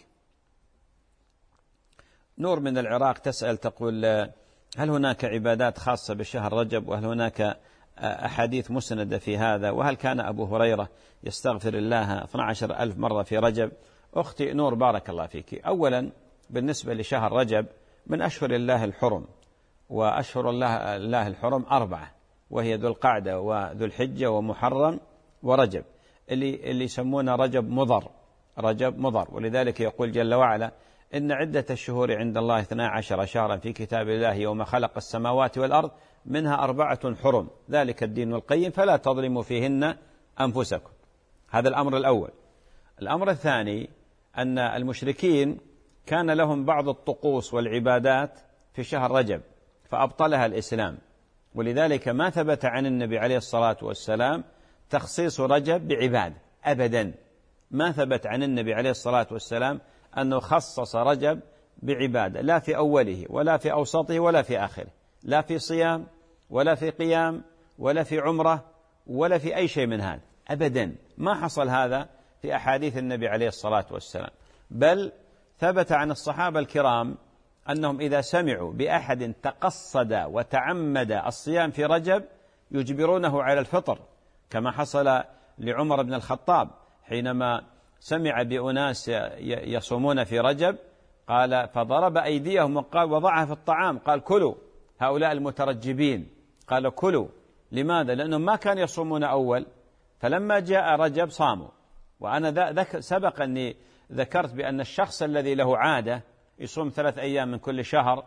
نور من العراق تسأل تقول: هل هناك عبادات خاصة بشهر رجب؟ وهل هناك أحاديث مسندة في هذا؟ وهل كان أبو هريرة يستغفر الله اثني عشر ألف مرة في رجب؟ أختي نور بارك الله فيك، أولا بالنسبة لشهر رجب من أشهر الله الحرم، وأشهر الله, الله الحرم أربعة، وهي ذو القعدة وذو الحجة ومحرم ورجب، اللي, اللي يسمونه رجب مضر، رجب مضر. ولذلك يقول جل وعلا: إن عدة الشهور عند الله اثنا عشر شهرا في كتاب الله يوم خلق السماوات والأرض منها أربعة حرم ذلك الدين القيم فلا تظلموا فيهن أنفسكم. هذا الأمر الأول. الأمر الثاني أن المشركين كان لهم بعض الطقوس والعبادات في شهر رجب فأبطلها الإسلام، ولذلك ما ثبت عن النبي عليه الصلاة والسلام تخصيص رجب بعبادة أبدا، ما ثبت عن النبي عليه الصلاة والسلام أنه خصص رجب بعبادة، لا في أوله ولا في أوسطه ولا في آخره، لا في صيام ولا في قيام ولا في عمرة ولا في أي شيء من هذا أبدا، ما حصل هذا في أحاديث النبي عليه الصلاة والسلام. بل ثبت عن الصحابة الكرام أنهم إذا سمعوا بأحد تقصد وتعمد الصيام في رجب يجبرونه على الفطر، كما حصل لعمر بن الخطاب حينما سمع بأناس يصومون في رجب قال فضرب أيديهم وقال وضعها في الطعام، قال كلوا هؤلاء المترجبين، قال كلوا. لماذا؟ لأنهم ما كانوا يصومون أول، فلما جاء رجب صاموا. وأنا ذك سبق أني ذكرت بأن الشخص الذي له عادة يصوم ثلاث أيام من كل شهر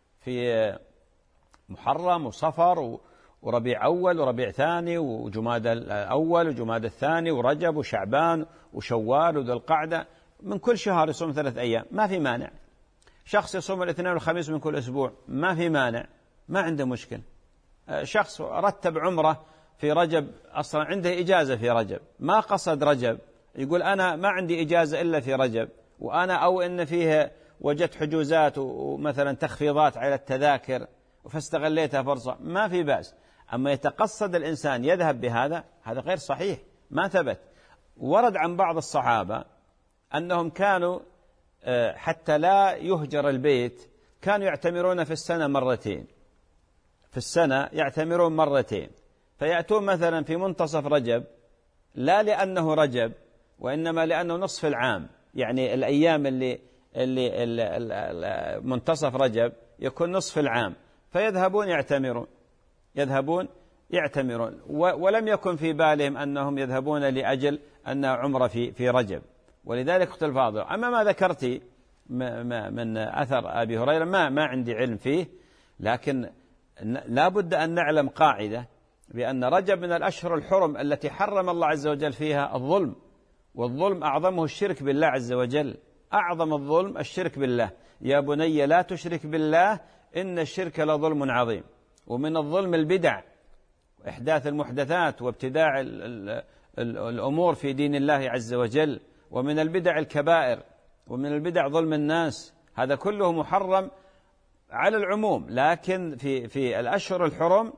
في محرم وصفر وربيع أول وربيع ثاني وجماد الأول وجماد الثاني ورجب وشعبان وشوال وذو القعدة، من كل شهر يصوم ثلاث أيام ما في مانع. شخص يصوم الاثنين والخميس من كل أسبوع ما في مانع، ما عنده مشكلة. شخص رتب عمره في رجب، أصلا عنده إجازة في رجب، ما قصد رجب، يقول أنا ما عندي إجازة إلا في رجب، وأنا أو إن فيه وجدت حجوزات ومثلا تخفيضات على التذاكر فاستغليتها فرصة، ما في بأس. أما يتقصد الإنسان يذهب بهذا، هذا غير صحيح، ما ثبت. ورد عن بعض الصحابة أنهم كانوا حتى لا يهجر البيت كانوا يعتمرون في السنة مرتين، في السنة يعتمرون مرتين، فيأتون مثلا في منتصف رجب، لا لأنه رجب وإنما لأنه نصف العام، يعني الأيام اللي, اللي, اللي, اللي منتصف رجب يكون نصف العام، فيذهبون يعتمرون يذهبون يعتمرون ولم يكن في بالهم أنهم يذهبون لأجل أن عمر في في رجب. ولذلك اختلف الفاضل. أما ما ذكرتي من أثر أبي هريرة ما ما عندي علم فيه، لكن لا بد أن نعلم قاعدة بأن رجب من الأشهر الحرم التي حرم الله عز وجل فيها الظلم، والظلم أعظمه الشرك بالله عز وجل، أعظم الظلم الشرك بالله. يا بني لا تشرك بالله إن الشرك لظلم عظيم. ومن الظلم البدع وإحداث المحدثات وابتداع الأمور في دين الله عز وجل، ومن البدع الكبائر، ومن البدع ظلم الناس، هذا كله محرم على العموم. لكن في في الأشهر الحرم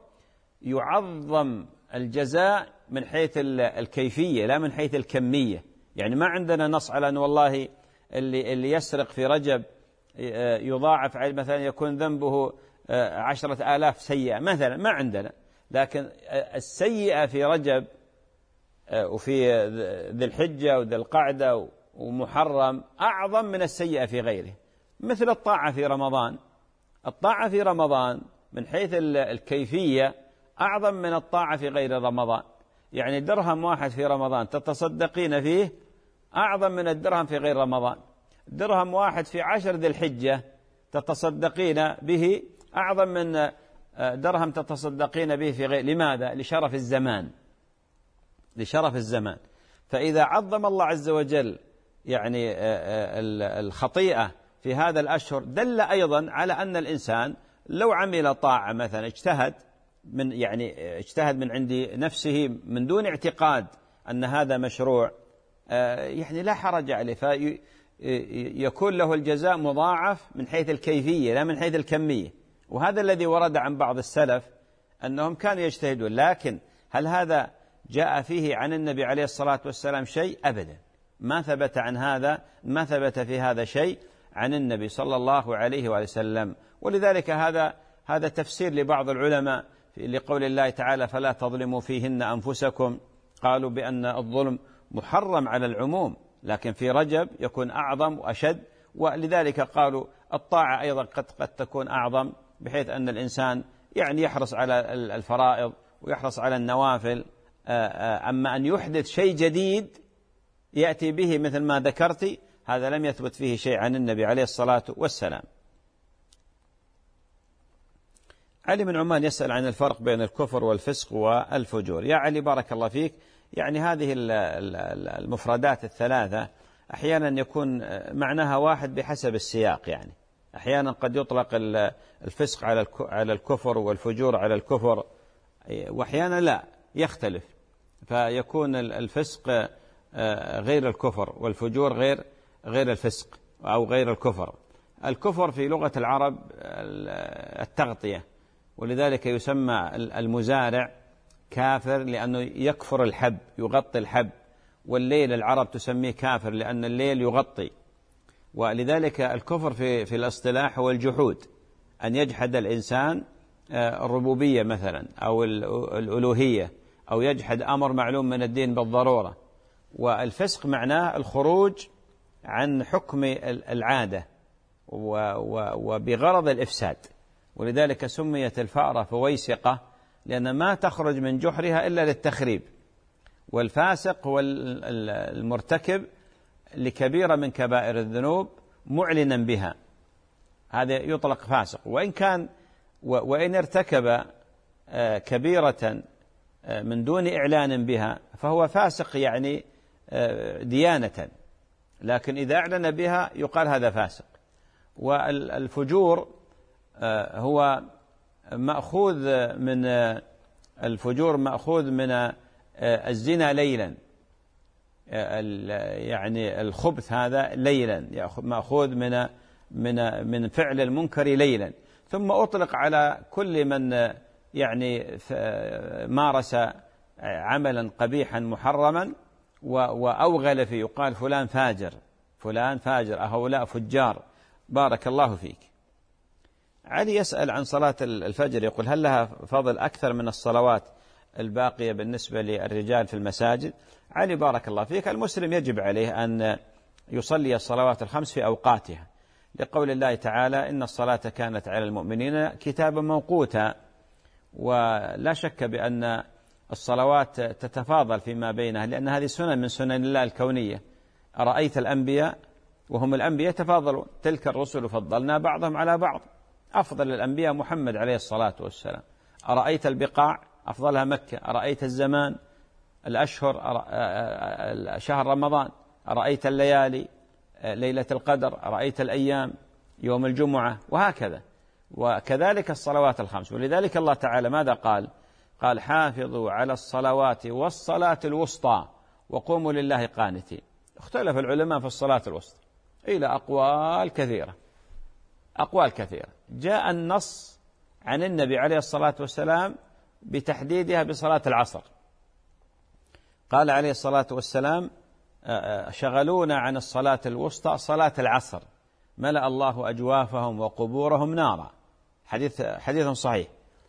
يعظم الجزاء من حيث الكيفية لا من حيث الكمية. يعني ما عندنا نص على أن والله اللي اللي يسرق في رجب يضاعف مثلا يكون ذنبه عشرة آلاف سيئة مثلا، ما عندنا. لكن السيئة في رجب وفي ذي الحجة وذي القعدة ومحرم أعظم من السيئة في غيره. مثل الطاعة في رمضان، الطاعة في رمضان من حيث الكيفية أعظم من الطاعة في غير رمضان. يعني درهم واحد في رمضان تتصدقين فيه أعظم من الدرهم في غير رمضان. درهم واحد في عشر ذي الحجة تتصدقين به أعظم من درهم تتصدقين به في غير. لماذا؟ لشرف الزمان، لشرف الزمان. فإذا عظم الله عز وجل يعني الخطيئة في هذا الأشهر دل أيضا على أن الإنسان لو عمل طاعة مثلا اجتهد من يعني اجتهد من عند نفسه من دون اعتقاد أن هذا مشروع، يعني لا حرج عليه، يكون له الجزاء مضاعف من حيث الكيفية لا من حيث الكمية. وهذا الذي ورد عن بعض السلف أنهم كانوا يجتهدون، لكن هل هذا جاء فيه عن النبي عليه الصلاة والسلام شيء؟ أبدا، ما ثبت عن هذا، ما ثبت في هذا شيء عن النبي صلى الله عليه وسلم. ولذلك هذا هذا تفسير لبعض العلماء لقول الله تعالى فلا تظلموا فيهن أنفسكم، قالوا بأن الظلم محرم على العموم، لكن في رجب يكون أعظم وأشد، ولذلك قالوا الطاعة أيضا قد, قد تكون أعظم، بحيث أن الإنسان يعني يحرص على الفرائض ويحرص على النوافل. أما أن يحدث شيء جديد يأتي به مثل ما ذكرت، هذا لم يثبت فيه شيء عن النبي عليه الصلاة والسلام. علي بن عمان يسأل عن الفرق بين الكفر والفسق والفجور. يا علي بارك الله فيك، يعني هذه المفردات الثلاثة أحيانا يكون معناها واحد بحسب السياق، يعني أحيانا قد يطلق الفسق على الكفر والفجور على الكفر، وأحيانا لا يختلف، فيكون الفسق غير الكفر والفجور غير غير الفسق أو غير الكفر. الكفر في لغة العرب التغطية، ولذلك يسمى المزارع كافر لأنه يكفر الحب، يغطي الحب، والليل العرب تسميه كافر لأن الليل يغطي. ولذلك الكفر في في الاصطلاح هو الجحود، أن يجحد الإنسان الربوبية مثلا أو الألوهية، أو يجحد أمر معلوم من الدين بالضرورة. والفسق معناه الخروج عن حكم العادة وبغرض الإفساد، ولذلك سميت الفأرة فويسقة لأن ما تخرج من جحرها إلا للتخريب. والفاسق هو المرتكب لكبيرة من كبائر الذنوب معلنا بها، هذا يطلق فاسق. وإن كان وإن ارتكب كبيرة من دون إعلان بها فهو فاسق يعني ديانة، لكن إذا أعلن بها يقال هذا فاسق. والفجور هو مأخوذ من الفجور مأخوذ من الزنا ليلا، يعني الخبث هذا ليلا مأخوذ من من من فعل المنكر ليلا، ثم أطلق على كل من يعني مارس عملا قبيحا محرما وأوغل فيه، يقال فلان فاجر، فلان فاجر، هؤلاء فجار. بارك الله فيك. علي يسأل عن صلاة الفجر، يقول هل لها فضل أكثر من الصلوات الباقية بالنسبة للرجال في المساجد؟ علي بارك الله فيك، المسلم يجب عليه أن يصلي الصلوات الخمس في أوقاتها، لقول الله تعالى إن الصلاة كانت على المؤمنين كتابا موقوتا. ولا شك بأن الصلوات تتفاضل فيما بينها، لأن هذه سنن من سنن الله الكونية. أرأيت الأنبياء وهم الأنبياء تفاضلوا، تلك الرسل فضلنا بعضهم على بعض، أفضل الأنبياء محمد عليه الصلاة والسلام. أرأيت البقاع أفضلها مكة، أرأيت الزمان الأشهر شهر رمضان، أرأيت الليالي ليلة القدر، أرأيت الأيام يوم الجمعة، وهكذا. وكذلك الصلوات الخمس. ولذلك الله تعالى ماذا قال؟ قال حافظوا على الصلوات والصلاة الوسطى وقوموا لله قانتين. اختلف العلماء في الصلاة الوسطى إلى أقوال كثيرة، أقوال كثيرة. جاء النص عن النبي عليه الصلاة والسلام بتحديدها بصلاة العصر، قال عليه الصلاة والسلام شغلونا عن الصلاة الوسطى صلاة العصر ملأ الله أجوافهم وقبورهم نارا، حديث حديث صحيح.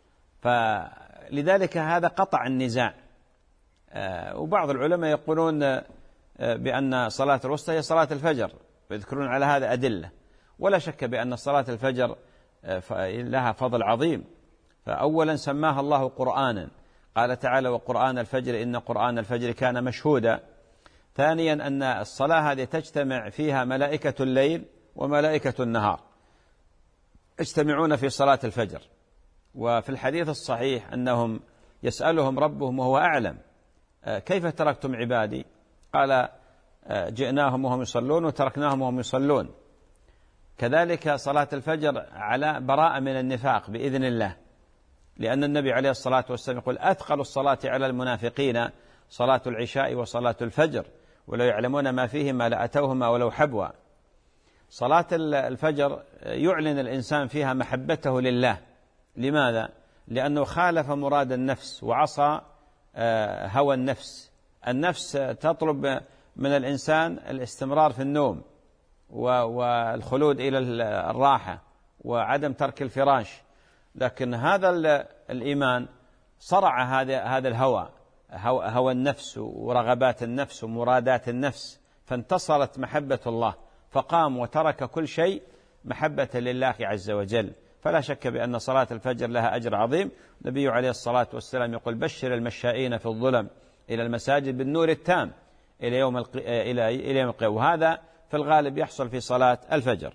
فلذلك هذا قطع النزاع. وبعض العلماء يقولون بأن صلاة الوسطى هي صلاة الفجر، يذكرون على هذا أدلة. ولا شك بأن صلاة الفجر لها فضل عظيم. فأولا سماها الله قرآنا، قال تعالى وقرآن الفجر إن قرآن الفجر كان مشهودا. ثانيا أن الصلاة هذه تجتمع فيها ملائكة الليل وملائكة النهار، يجتمعون في صلاة الفجر. وفي الحديث الصحيح أنهم يسألهم ربهم وهو أعلم كيف تركتم عبادي؟ قال جئناهم وهم يصلون وتركناهم وهم يصلون. كذلك صلاة الفجر على براءة من النفاق بإذن الله، لأن النبي عليه الصلاة والسلام يقول أثقل الصلاة على المنافقين صلاة العشاء وصلاة الفجر ولو يعلمون ما فيهما لأتوهما ولو حبوا. صلاة الفجر يعلن الإنسان فيها محبته لله. لماذا؟ لأنه خالف مراد النفس وعصى هوى النفس. النفس تطلب من الإنسان الاستمرار في النوم والخلود إلى الراحة وعدم ترك الفراش، لكن هذا الإيمان صرع هذا هذا الهوى، هوى النفس ورغبات النفس ومرادات النفس، فانتصرت محبة الله، فقام وترك كل شيء محبة لله عز وجل. فلا شك بأن صلاة الفجر لها أجر عظيم. النبي عليه الصلاة والسلام يقول: بشر المشائين في الظلم إلى المساجد بالنور التام إلى يوم الق... إلى إلى يوم القيامة. وهذا في الغالب يحصل في صلاة الفجر.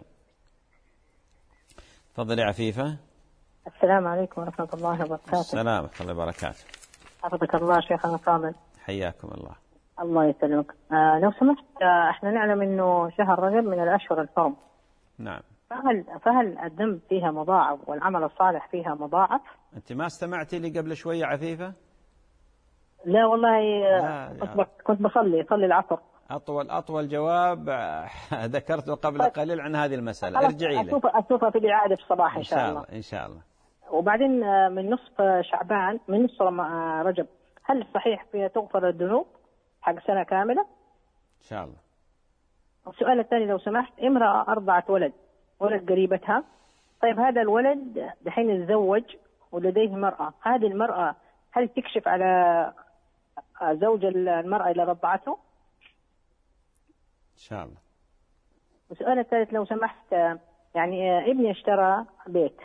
تفضلي عفيفة. السلام عليكم ورحمة الله وبركاته. السلام ورحمة الله وبركاته. حفظك الله شيخنا فاضل. حياكم الله. الله يسلمك. آه لو سمحت، آه احنا نعلم انه شهر رجب من الاشهر الحرم. نعم. فهل فهل الذنب فيها مضاعف والعمل الصالح فيها مضاعف؟ أنت ما استمعتي لي قبل شوية عفيفة؟ لا والله. لا كنت كنت بصلي صلي العصر. أطول أطول جواب ذكرته قبل قليل عن هذه المسألة. ارجعي له. أشوفها في الإعادة في الصباح إن شاء الله. إن شاء الله. وبعدين من نصف شعبان، من نصف رجب، هل صحيح فيها تغفر الذنوب حق سنة كاملة؟ إن شاء الله. السؤال الثاني لو سمحت، امرأة أرضعت ولد ولد قريبتها، طيب هذا الولد دحين يتزوج ولديه مرأة، هذه المرأة هل تكشف على زوج المرأة اللي رضعته؟ إن شاء الله. والسؤال الثالث لو سمحت، يعني ابني اشترى بيت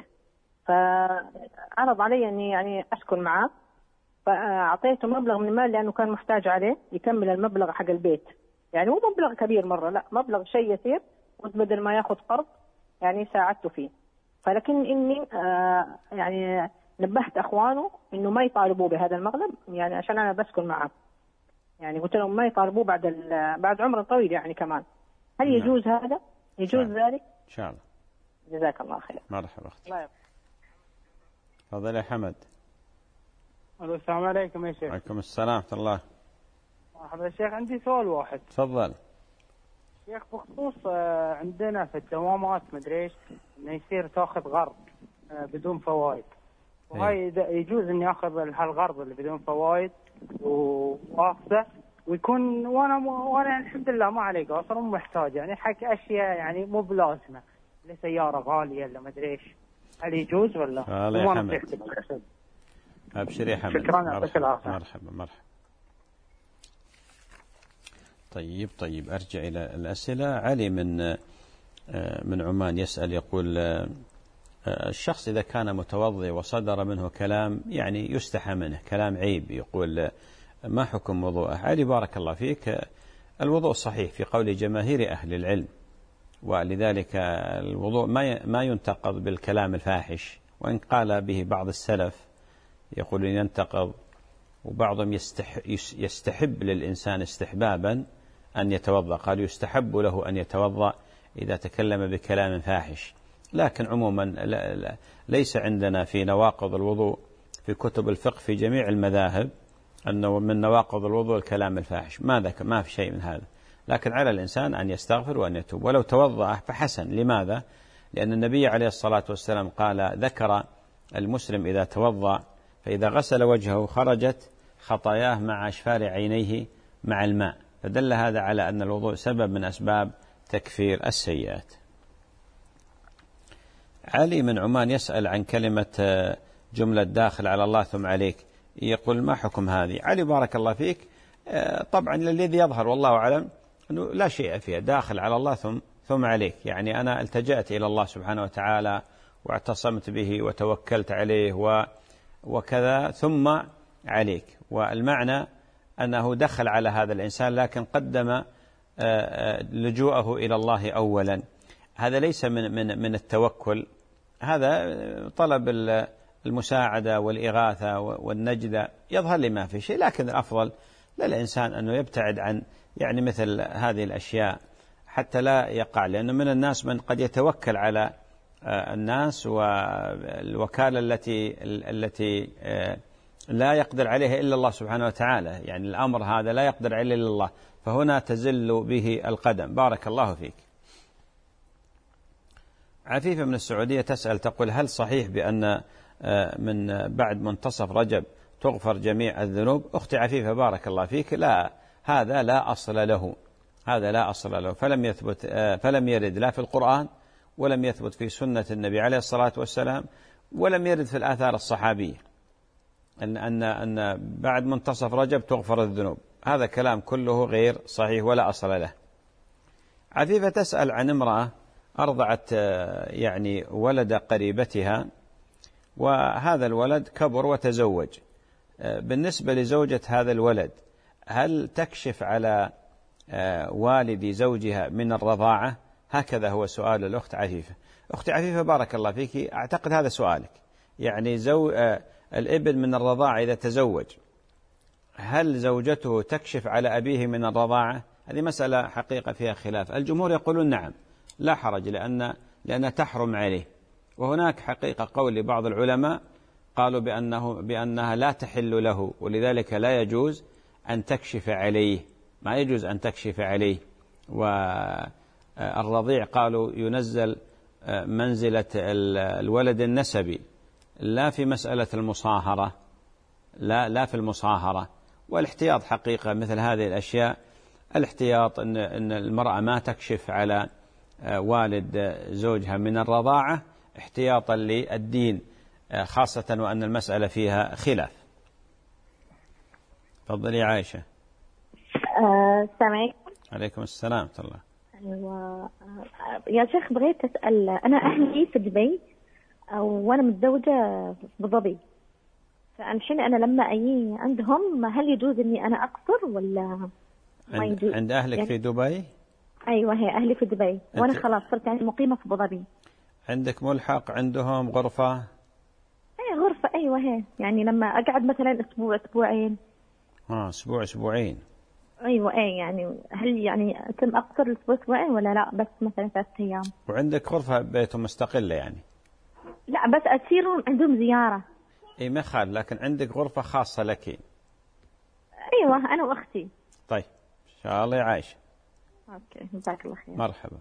فعرض علي أني يعني أسكن معه، فأعطيته مبلغ من المال لأنه كان محتاج عليه يكمل المبلغ حق البيت، يعني مو مبلغ كبير مرة، لا مبلغ شيء يسير، بدل ما ياخذ قرض يعني ساعدته فيه. فلكن إني آه يعني نبهت أخوانه إنه ما يطالبوا بهذا المبلغ، يعني عشان أنا بسكن معه، يعني قلت لهم ما يطالبوا بعد بعد عمر طويل يعني كمان. هل يجوز نعم. هذا؟ يجوز ذلك؟ إن شاء الله. جزاك الله خير. مرحبا أختي. تفضل يا حمد. السلام عليكم يا شيخ. وعليكم السلام ورحمة الله. مرحبا يا شيخ، عندي سؤال واحد. تفضل. شيخ بخصوص عندنا في الدوامات مدري ايش انه يصير تاخذ غرض بدون فوائد، وهاي يجوز اني اخذ هالغرض اللي بدون فوائد واخذه ويكون وانا وانا الحمد لله ما علي قاصر ومحتاج يعني حق اشياء يعني مو بلازمه، لسياره غاليه ولا مدري ايش، هل يجوز ولا؟ هلا يا حمد. ابشر يا حمد. شكرا. مرحبا مرحبا مرحبا. طيب طيب أرجع إلى الأسئلة. علي من من عمان يسأل يقول: الشخص إذا كان متوضئ وصدر منه كلام يعني يستحى منه، كلام عيب، يقول ما حكم وضوءه؟ علي بارك الله فيك، الوضوء صحيح في قول جماهير أهل العلم، ولذلك الوضوء ما ما ينتقض بالكلام الفاحش، وإن قال به بعض السلف يقول ينتقض، وبعضهم يستحب للإنسان استحبابا أن يتوضأ، قال يستحب له أن يتوضأ إذا تكلم بكلام فاحش. لكن عموما ليس عندنا في نواقض الوضوء في كتب الفقه في جميع المذاهب أنه من نواقض الوضوء الكلام الفاحش، ما ذاك ما في شيء من هذا، لكن على الإنسان أن يستغفر وأن يتوب، ولو توضأ فحسن. لماذا؟ لأن النبي عليه الصلاة والسلام قال: ذكر المسلم إذا توضأ فإذا غسل وجهه خرجت خطاياه مع أشفار عينيه مع الماء، فدل هذا على أن الوضوء سبب من أسباب تكفير السيئات. علي من عمان يسأل عن كلمة جملة داخل على الله ثم عليك، يقول ما حكم هذه؟ علي بارك الله فيك، طبعا الذي يظهر والله أعلم أنه لا شيء فيها، داخل على الله ثم ثم عليك، يعني أنا التجأت إلى الله سبحانه وتعالى واعتصمت به وتوكلت عليه و وكذا ثم عليك، والمعنى أنه دخل على هذا الإنسان لكن قدم لجوءه إلى الله أولا. هذا ليس من من من التوكل، هذا طلب المساعدة والإغاثة والنجدة، يظهر لي ما في شيء، لكن الأفضل للإنسان أنه يبتعد عن يعني مثل هذه الأشياء حتى لا يقع، لأنه من الناس من قد يتوكل على الناس والوكالة التي التي لا يقدر عليها إلا الله سبحانه وتعالى، يعني الأمر هذا لا يقدر عليه إلا الله، فهنا تزل به القدم. بارك الله فيك. عفيفة من السعودية تسأل تقول هل صحيح بأن من بعد منتصف رجب تغفر جميع الذنوب؟ أختي عفيفة بارك الله فيك، لا، هذا لا أصل له، هذا لا أصل له، فلم يثبت فلم يرد لا في القرآن ولم يثبت في سنة النبي عليه الصلاة والسلام ولم يرد في الآثار الصحابية أن أن أن بعد منتصف رجب تغفر الذنوب. هذا كلام كله غير صحيح ولا أصل له. عفيفة تسأل عن امرأة أرضعت يعني ولد قريبتها، وهذا الولد كبر وتزوج. بالنسبة لزوجة هذا الولد هل تكشف على والد زوجها من الرضاعة؟ هكذا هو سؤال الأخت عفيفة. أخت عفيفة بارك الله فيك، أعتقد هذا سؤالك، يعني زو الابن من الرضاعة إذا تزوج هل زوجته تكشف على أبيه من الرضاعة؟ هذه مسألة حقيقة فيها خلاف. الجمهور يقولون نعم لا حرج، لأن لأن تحرم عليه، وهناك حقيقة قول لبعض العلماء قالوا بأنه بأنها لا تحل له، ولذلك لا يجوز أن تكشف عليه، ما يجوز أن تكشف عليه. والرضيع قالوا ينزل منزلة الولد النسبي، لا في مسألة المصاهرة، لا لا في المصاهرة. والاحتياط حقيقة مثل هذه الأشياء، الاحتياط أن أن المرأة ما تكشف على والد زوجها من الرضاعة احتياطا للدين، خاصة وأن المسألة فيها خلاف. تفضلي عائشة. السلام عليكم. عليكم السلام ورحمة الله. أيوة يا شيخ، بغيت أسأل، أنا أهلي في دبي وأنا متزوجة في أبو ظبي، فالحين أنا لما أجي عندهم هل يجوز إني أنا أقصر ولا ما يجوز؟ عند أهلك يعني في دبي؟ أيوة هي أهلي في دبي وأنا خلاص صرت يعني مقيمة في أبو ظبي. عندك ملحق عندهم غرفة؟ أي غرفة، أيوة هي يعني لما أقعد مثلا أسبوع أسبوعين. آه أسبوع أسبوعين. أيوة أي يعني هل يعني أتم أقصر الأسبوع أسبوعين ولا لا بس مثلا ثلاثة أيام؟ وعندك غرفة بيت مستقلة يعني؟ لا بس أصير عندهم زيارة. اي ما خال، لكن عندك غرفة خاصة لك؟ ايوه انا واختي. طيب ان شاء الله يا عائشة. اوكي جزاك الله خير. مرحبا.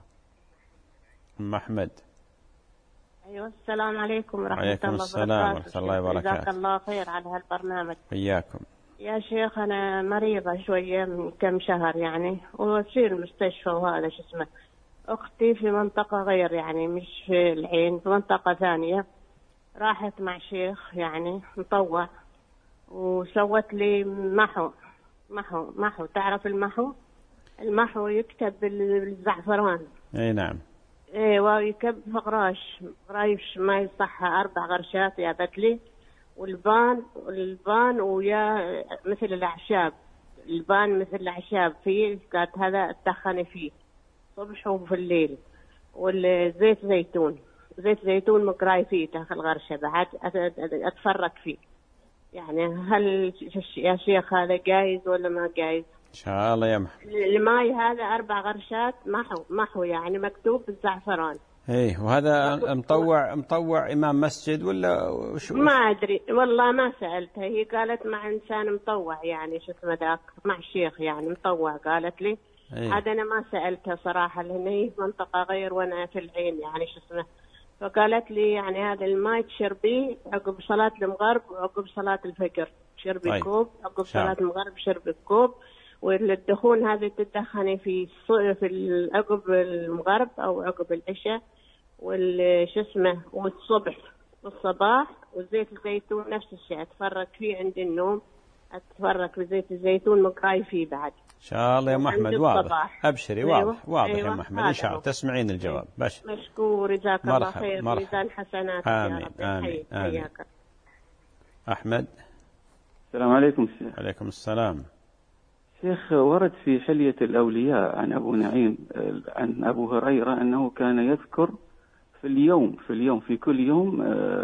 ام احمد. ايوه السلام عليكم ورحمة عليكم الله وبركاته. السلام ورحمة الله وبركاته. جزاك الله خير على هالبرنامج. إياكم. يا شيخ انا مريضة شوية من كم شهر يعني، وأسير المستشفى وهذا شو اسمه. اختي في منطقة غير يعني مش في العين، في منطقة ثانية، راحت مع شيخ يعني مطوع وسوت لي محو محو محو تعرف المحو؟ المحو يكتب بالزعفران. اي نعم. ايه ويكب في غراش غرايش ما يصحها اربع غرشات يا بتلي، والبان والبان ويا مثل الاعشاب، البان مثل الاعشاب فيه، قالت هذا تدخني فيه صبح وفي الليل، والزيت زيتون زيت زيتون مقراي فيه داخل غرشة بعد أتفرق فيه. يعني هل يا شيخ هذا جايز ولا ما جايز؟ إن شاء الله يا محمد. الماي هذا أربع غرشات محو محو يعني مكتوب بالزعفران. إيه وهذا مطوع مطوع إمام مسجد ولا وشو؟ ما أدري والله ما سألتها، هي قالت مع إنسان مطوع يعني شو اسمه ذاك مع شيخ يعني مطوع قالت لي. أيه. هذا أنا ما سألتها صراحة لأن هي في منطقة غير وأنا في العين يعني شو اسمه. فقالت لي يعني هذا الماء تشربيه عقب صلاة المغرب وعقب صلاة الفجر، شربي طيب. كوب عقب شاب. صلاة المغرب شربي كوب، والدخون هذه تدخني في في عقب المغرب أو عقب العشاء والشو اسمه والصبح والصباح، وزيت الزيتون نفس الشيء أتفرق فيه عند النوم، أتفرق بزيت الزيتون مقراي فيه بعد. إن شاء الله يا محمد واضح. أبشري واضح. أيوة. واضح أيوة. يا محمد إن شاء الله تسمعين الجواب. باش مشكور جزاك الله خير. مرحبا. ميزان حسنات آمين. يا رب. آمين. آمين. أحمد. السلام عليكم شيخ. عليكم السلام. شيخ ورد في حلية الأولياء عن أبو نعيم عن أبو هريرة أنه كان يذكر في اليوم في اليوم في كل يوم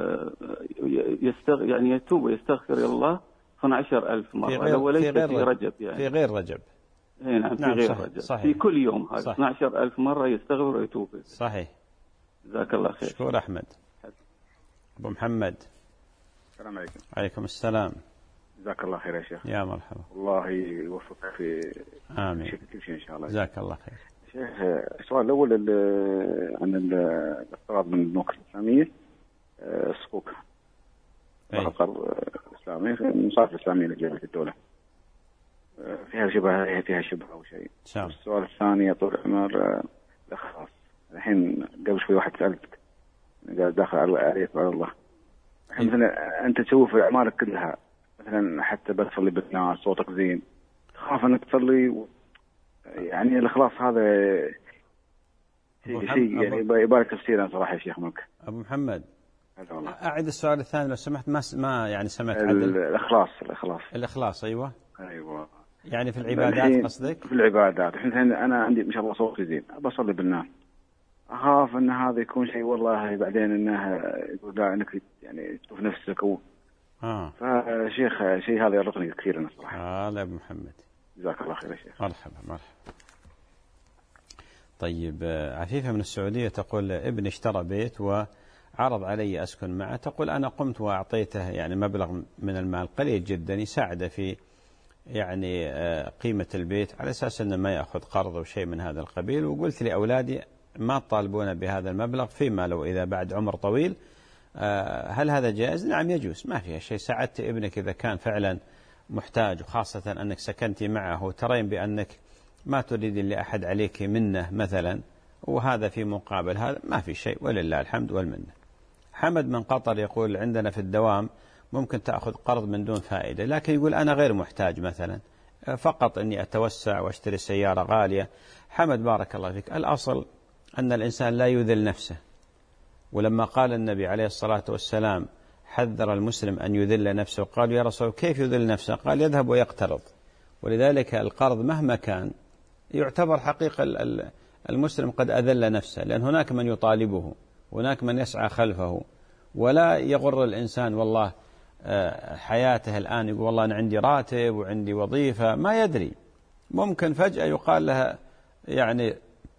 يستغ يعني يتوب ويستغفر الله اثني عشر ألف مرة، في غير, وليس في, غير في رجب يعني في غير رجب. نعم, نعم في غير صحيح. رجب. صحيح. في كل يوم هذا صحيح. اثني عشر ألف مرة يستغفر ويتوب. صحيح. جزاك الله خير. شكور أحمد. أبو محمد. السلام عليكم. عليكم السلام. جزاك الله خير يا شيخ. يا مرحبا. الله يوفقك في آمين. كل شيء إن شاء الله. جزاك الله خير. شيخ السؤال الأول عن الاقتراض من البنوك الإسلامية، الصكوك قرض إسلامي المصارف الإسلامية لجهة الدولة فيها شبه فيها شبه أو شيء. شام. السؤال الثاني يا طول العمر الأخلاص. الحين قبل شوي واحد سألتك قال داخل عليك وعلى الله. الحين مثلا أنت تشوف أعمالك كلها مثلا حتى بتصلي بالناس صوتك زين تخاف أنك تصلي و... يعني الإخلاص هذا شيء شيء يعني يبالي تفسيرا صراحة يا شيخ ملك. أبو محمد أعد السؤال الثاني لو سمحت، ما ما يعني سمعت عدل. الإخلاص الإخلاص الإخلاص أيوة أيوة يعني في العبادات قصدك؟ في العبادات. الحين أنا عندي ما شاء الله صوتي زين بصلي بالناس أخاف أن هذا يكون شيء والله بعدين أنه يقول لا أنك يعني تشوف نفسك و آه فشيخ شيء هذا يرقني كثير صراحة. آه لا أبو محمد جزاك الله خير يا شيخ. مرحبا مرحبا. طيب عفيفة من السعودية تقول ابني اشترى بيت وعرض علي أسكن معه، تقول أنا قمت وأعطيته يعني مبلغ من المال قليل جدا يساعده في يعني قيمة البيت على أساس أنه ما يأخذ قرض أو شيء من هذا القبيل، وقلت لأولادي ما تطالبون بهذا المبلغ فيما لو إذا بعد عمر طويل هل هذا جائز؟ نعم يجوز ما فيها شيء. ساعدت ابنك إذا كان فعلا محتاج وخاصة أنك سكنت معه وترين بأنك ما تريد لأحد عليك منه مثلا وهذا في مقابل هذا ما في شيء ولله الحمد والمنة. حمد من قطر يقول عندنا في الدوام ممكن تأخذ قرض من دون فائدة، لكن يقول أنا غير محتاج مثلا فقط أني أتوسع واشتري سيارة غالية. حمد بارك الله فيك الأصل أن الإنسان لا يذل نفسه، ولما قال النبي عليه الصلاة والسلام حذر المسلم أن يذل نفسه قالوا يا رسول كيف يذل نفسه؟ قال يذهب ويقترض. ولذلك القرض مهما كان يعتبر حقيقة المسلم قد أذل نفسه، لأن هناك من يطالبه هناك من يسعى خلفه. ولا يغر الإنسان والله حياته الآن يقول والله أنا عندي راتب وعندي وظيفة، ما يدري ممكن فجأة يقال لها يعني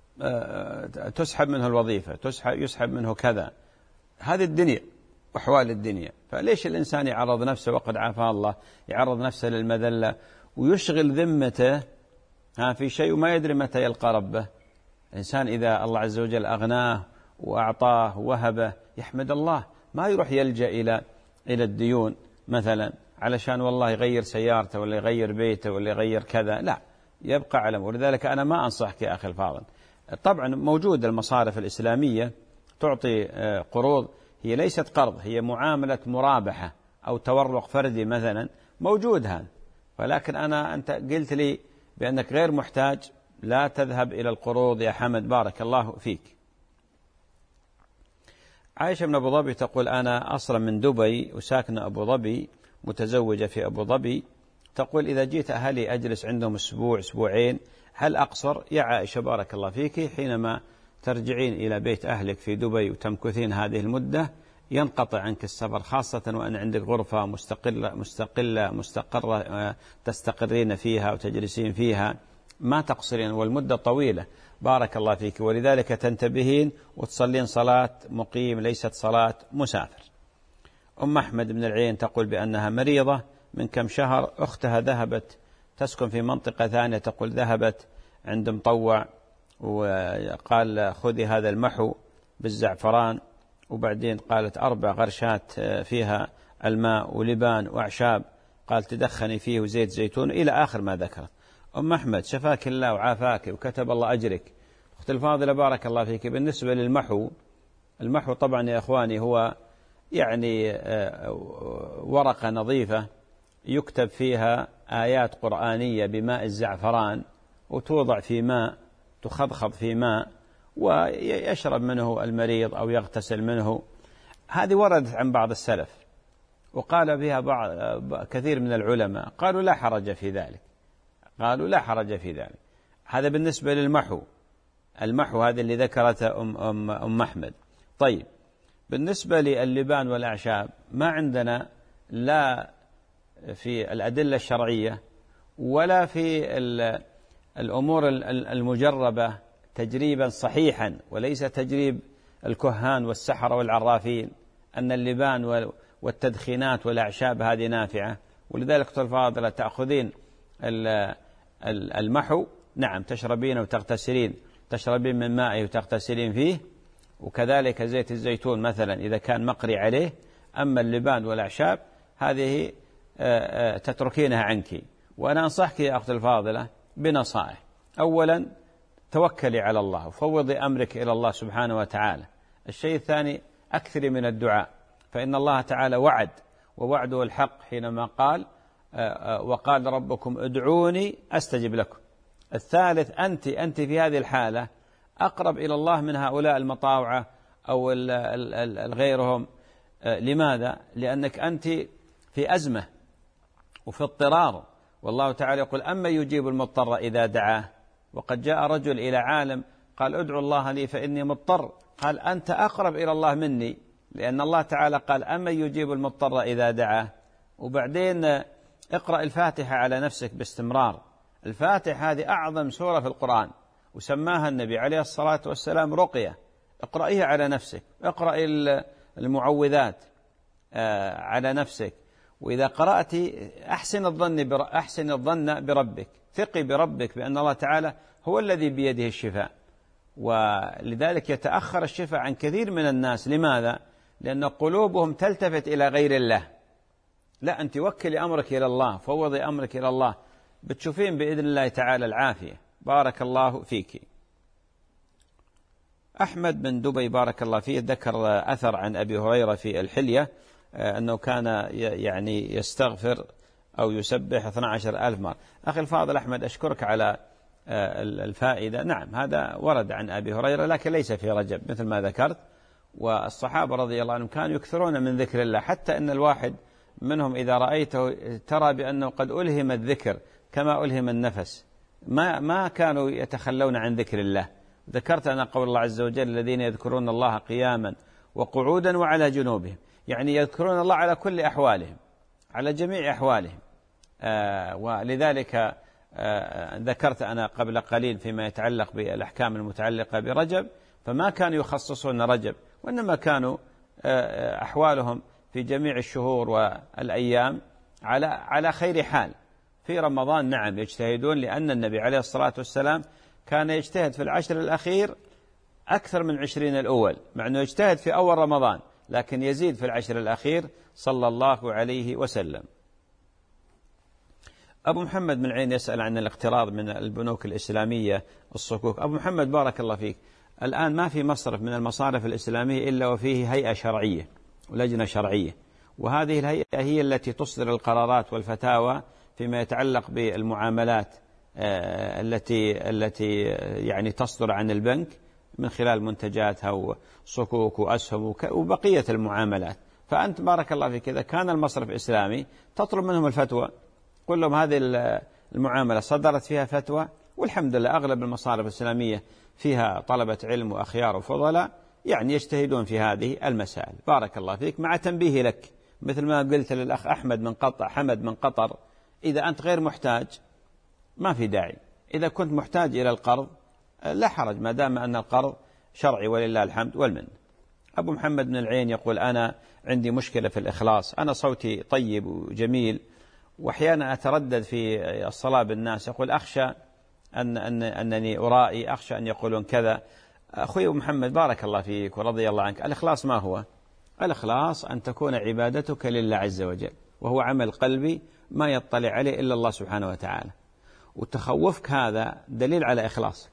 تسحب منه الوظيفة تسحب يسحب منه كذا. هذه الدنيا وأحوال الدنيا، فليش الإنسان يعرض نفسه وقد عافاه الله يعرض نفسه للمذلة ويشغل ذمته ها في شيء وما يدري متى يلقى ربه. الإنسان إذا الله عز وجل أغناه وأعطاه وهبه يحمد الله، ما يروح يلجأ إلى إلى الديون مثلا علشان والله يغير سيارته ولا يغير بيته ولا يغير كذا، لا يبقى على. ولذلك أنا ما أنصحك يا أخي الفاضل. طبعا موجود المصارف الإسلامية تعطي قروض هي ليست قرض، هي معاملة مرابحة أو تورق فردي مثلا، موجود هذا. ولكن أنا أنت قلت لي بأنك غير محتاج، لا تذهب إلى القروض يا حمد بارك الله فيك. عائشة من أبو ظبي تقول أنا أصلا من دبي وساكنة أبو ظبي متزوجة في أبو ظبي، تقول إذا جيت أهلي أجلس عندهم أسبوع أسبوعين هل أقصر؟ يا عائشة بارك الله فيك حينما ترجعين إلى بيت أهلك في دبي وتمكثين هذه المدة ينقطع عنك السفر، خاصة وأن عندك غرفة مستقلة مستقلة مستقرة تستقرين فيها وتجلسين فيها ما تقصرين، والمدة طويلة بارك الله فيك. ولذلك تنتبهين وتصلين صلاة مقيم ليست صلاة مسافر. أم أحمد بن العين تقول بأنها مريضة من كم شهر، أختها ذهبت تسكن في منطقة ثانية، تقول ذهبت عند مطوع وقال خذي هذا المحو بالزعفران، وبعدين قالت أربع غرشات فيها الماء ولبان وأعشاب، قال تدخني فيه وزيت زيتون إلى آخر ما ذكرت. أم أحمد شفاك الله وعافاك وكتب الله أجرك. أخت الفاضلة بارك الله فيك، بالنسبة للمحو، المحو طبعا يا إخواني هو يعني ورقة نظيفة يكتب فيها آيات قرآنية بماء الزعفران وتوضع في ماء تخضخض في ماء ويشرب منه المريض أو يغتسل منه. هذه وردت عن بعض السلف وقال بها بعض كثير من العلماء، قالوا لا حرج في ذلك، قالوا لا حرج في ذلك. هذا بالنسبة للمحو، المحو هذا اللي ذكرته أم, أم, أم أحمد. طيب بالنسبة لللبان والأعشاب ما عندنا لا في الأدلة الشرعية ولا في الأمور المجربة تجريبا صحيحا، وليس تجريب الكهان والسحرة والعرافين أن اللبان والتدخينات والأعشاب هذه نافعة. ولذلك الفاضلة تأخذين المحو نعم تشربين وتغتسلين تشربين من مائه وتغتسلين فيه، وكذلك زيت الزيتون مثلا إذا كان مقري عليه. أما اللبان والأعشاب هذه تتركينها عنك. وأنا أنصحك يا أختي الفاضلة بنصائح. أولا توكلي على الله وفوضي أمرك إلى الله سبحانه وتعالى. الشيء الثاني أكثري من الدعاء، فإن الله تعالى وعد ووعده الحق حينما قال وقال ربكم ادعوني أستجب لكم. الثالث أنت أنت في هذه الحالة أقرب إلى الله من هؤلاء المطاوعة أو غيرهم. لماذا؟ لأنك أنت في أزمة وفي اضطرار، والله تعالى يقول أما يجيب المضطر إذا دعاه. وقد جاء رجل إلى عالم قال ادعو الله لي فإني مضطر، قال أنت أقرب إلى الله مني، لأن الله تعالى قال أما يجيب المضطر إذا دعاه. وبعدين اقرأ الفاتحة على نفسك باستمرار. الفاتحة هذه أعظم سورة في القرآن، وسماها النبي عليه الصلاة والسلام رقية. اقرأيها على نفسك، اقرأ المعوذات على نفسك. وإذا قرأت أحسن الظن أحسن الظن بربك، ثقي بربك بأن الله تعالى هو الذي بيده الشفاء. ولذلك يتأخر الشفاء عن كثير من الناس. لماذا؟ لأن قلوبهم تلتفت إلى غير الله. لا، أنت وكلي أمرك إلى الله، فوضي أمرك إلى الله، بتشوفين بإذن الله تعالى العافية. بارك الله فيك. أحمد من دبي بارك الله فيه ذكر أثر عن أبي هريرة في الحلية أنه كان يعني يستغفر أو يسبح اثنتي عشرة ألف مرة. أخي الفاضل أحمد، أشكرك على الفائدة. نعم، هذا ورد عن أبي هريرة لكن ليس في رجب مثل ما ذكرت. والصحابة رضي الله عنهم كانوا يكثرون من ذكر الله، حتى أن الواحد منهم إذا رأيته ترى بأنه قد ألهم الذكر كما ألهم النفس. ما ما كانوا يتخلون عن ذكر الله. ذكرت أنا قول الله عز وجل الذين يذكرون الله قياما وقعودا وعلى جنوبهم، يعني يذكرون الله على كل أحوالهم، على جميع أحوالهم. آه ولذلك آه ذكرت أنا قبل قليل فيما يتعلق بالأحكام المتعلقة برجب، فما كانوا يخصصون رجب، وإنما كانوا آه أحوالهم في جميع الشهور والأيام على على خير حال. في رمضان نعم يجتهدون، لأن النبي عليه الصلاة والسلام كان يجتهد في العشر الأخير أكثر من عشرين الأول، مع أنه يجتهد في أول رمضان لكن يزيد في العشر الأخير صلى الله عليه وسلم. أبو محمد من عين يسأل عن الاقتراض من البنوك الإسلامية الصكوك. أبو محمد بارك الله فيك، الآن ما في مصرف من المصارف الإسلامية إلا وفيه هيئة شرعية ولجنة شرعية، وهذه الهيئة هي التي تصدر القرارات والفتاوى فيما يتعلق بالمعاملات التي التي يعني تصدر عن البنك من خلال منتجاتها وصكوك وأسهم وبقية المعاملات. فأنت بارك الله فيك إذا كان المصرف إسلامي تطلب منهم الفتوى، قل لهم هذه المعاملة صدرت فيها فتوى، والحمد لله أغلب المصارف الإسلامية فيها طلبة علم وأخيار وفضلاء يعني يجتهدون في هذه المسائل. بارك الله فيك. مع تنبيه لك مثل ما قلت للأخ أحمد من قطر حمد من قطر، إذا أنت غير محتاج ما في داعي. إذا كنت محتاج إلى القرض لا حرج، ما دام أن القرض شرعي ولله الحمد والمن. أبو محمد من العين يقول أنا عندي مشكلة في الإخلاص، أنا صوتي طيب وجميل وأحيانا أتردد في الصلاة بالناس، يقول أخشى أن أن أنني أرائي، أخشى أن يقولون كذا. أخوي أبو محمد بارك الله فيك ورضي الله عنك، الإخلاص ما هو؟ الإخلاص أن تكون عبادتك لله عز وجل، وهو عمل قلبي ما يطلع عليه إلا الله سبحانه وتعالى. وتخوفك هذا دليل على إخلاصك،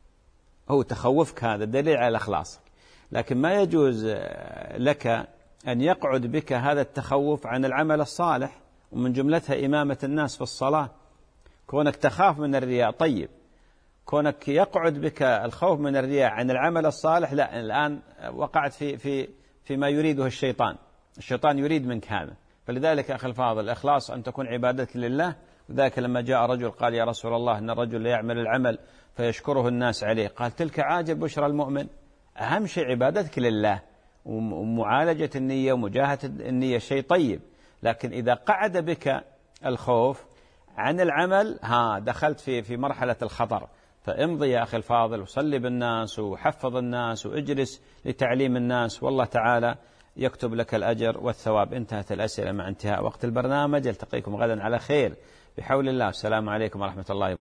هو تخوفك هذا دليل على إخلاصك، لكن ما يجوز لك أن يقعد بك هذا التخوف عن العمل الصالح، ومن جملتها إمامة الناس في الصلاة. كونك تخاف من الرياء طيب، كونك يقعد بك الخوف من الرياء عن العمل الصالح لا، الآن وقعت في في فيما يريده الشيطان. الشيطان يريد منك هذا. فلذلك أخي الفاضل الإخلاص أن تكون عبادتك لله. وذلك لما جاء رجل قال يا رسول الله إن الرجل لا يعمل العمل فيشكره الناس عليه، قال تلك عاجل بشرى المؤمن. أهم شيء عبادتك لله، ومعالجة النية ومجاهدة النية شيء طيب، لكن إذا قعد بك الخوف عن العمل ها دخلت في في مرحلة الخطر. فامضي يا أخي الفاضل وصلي بالناس وحفظ الناس واجلس لتعليم الناس، والله تعالى يكتب لك الأجر والثواب. انتهت الأسئلة مع انتهاء وقت البرنامج. التقيكم غدا على خير بحول الله. السلام عليكم ورحمة الله وبركاته.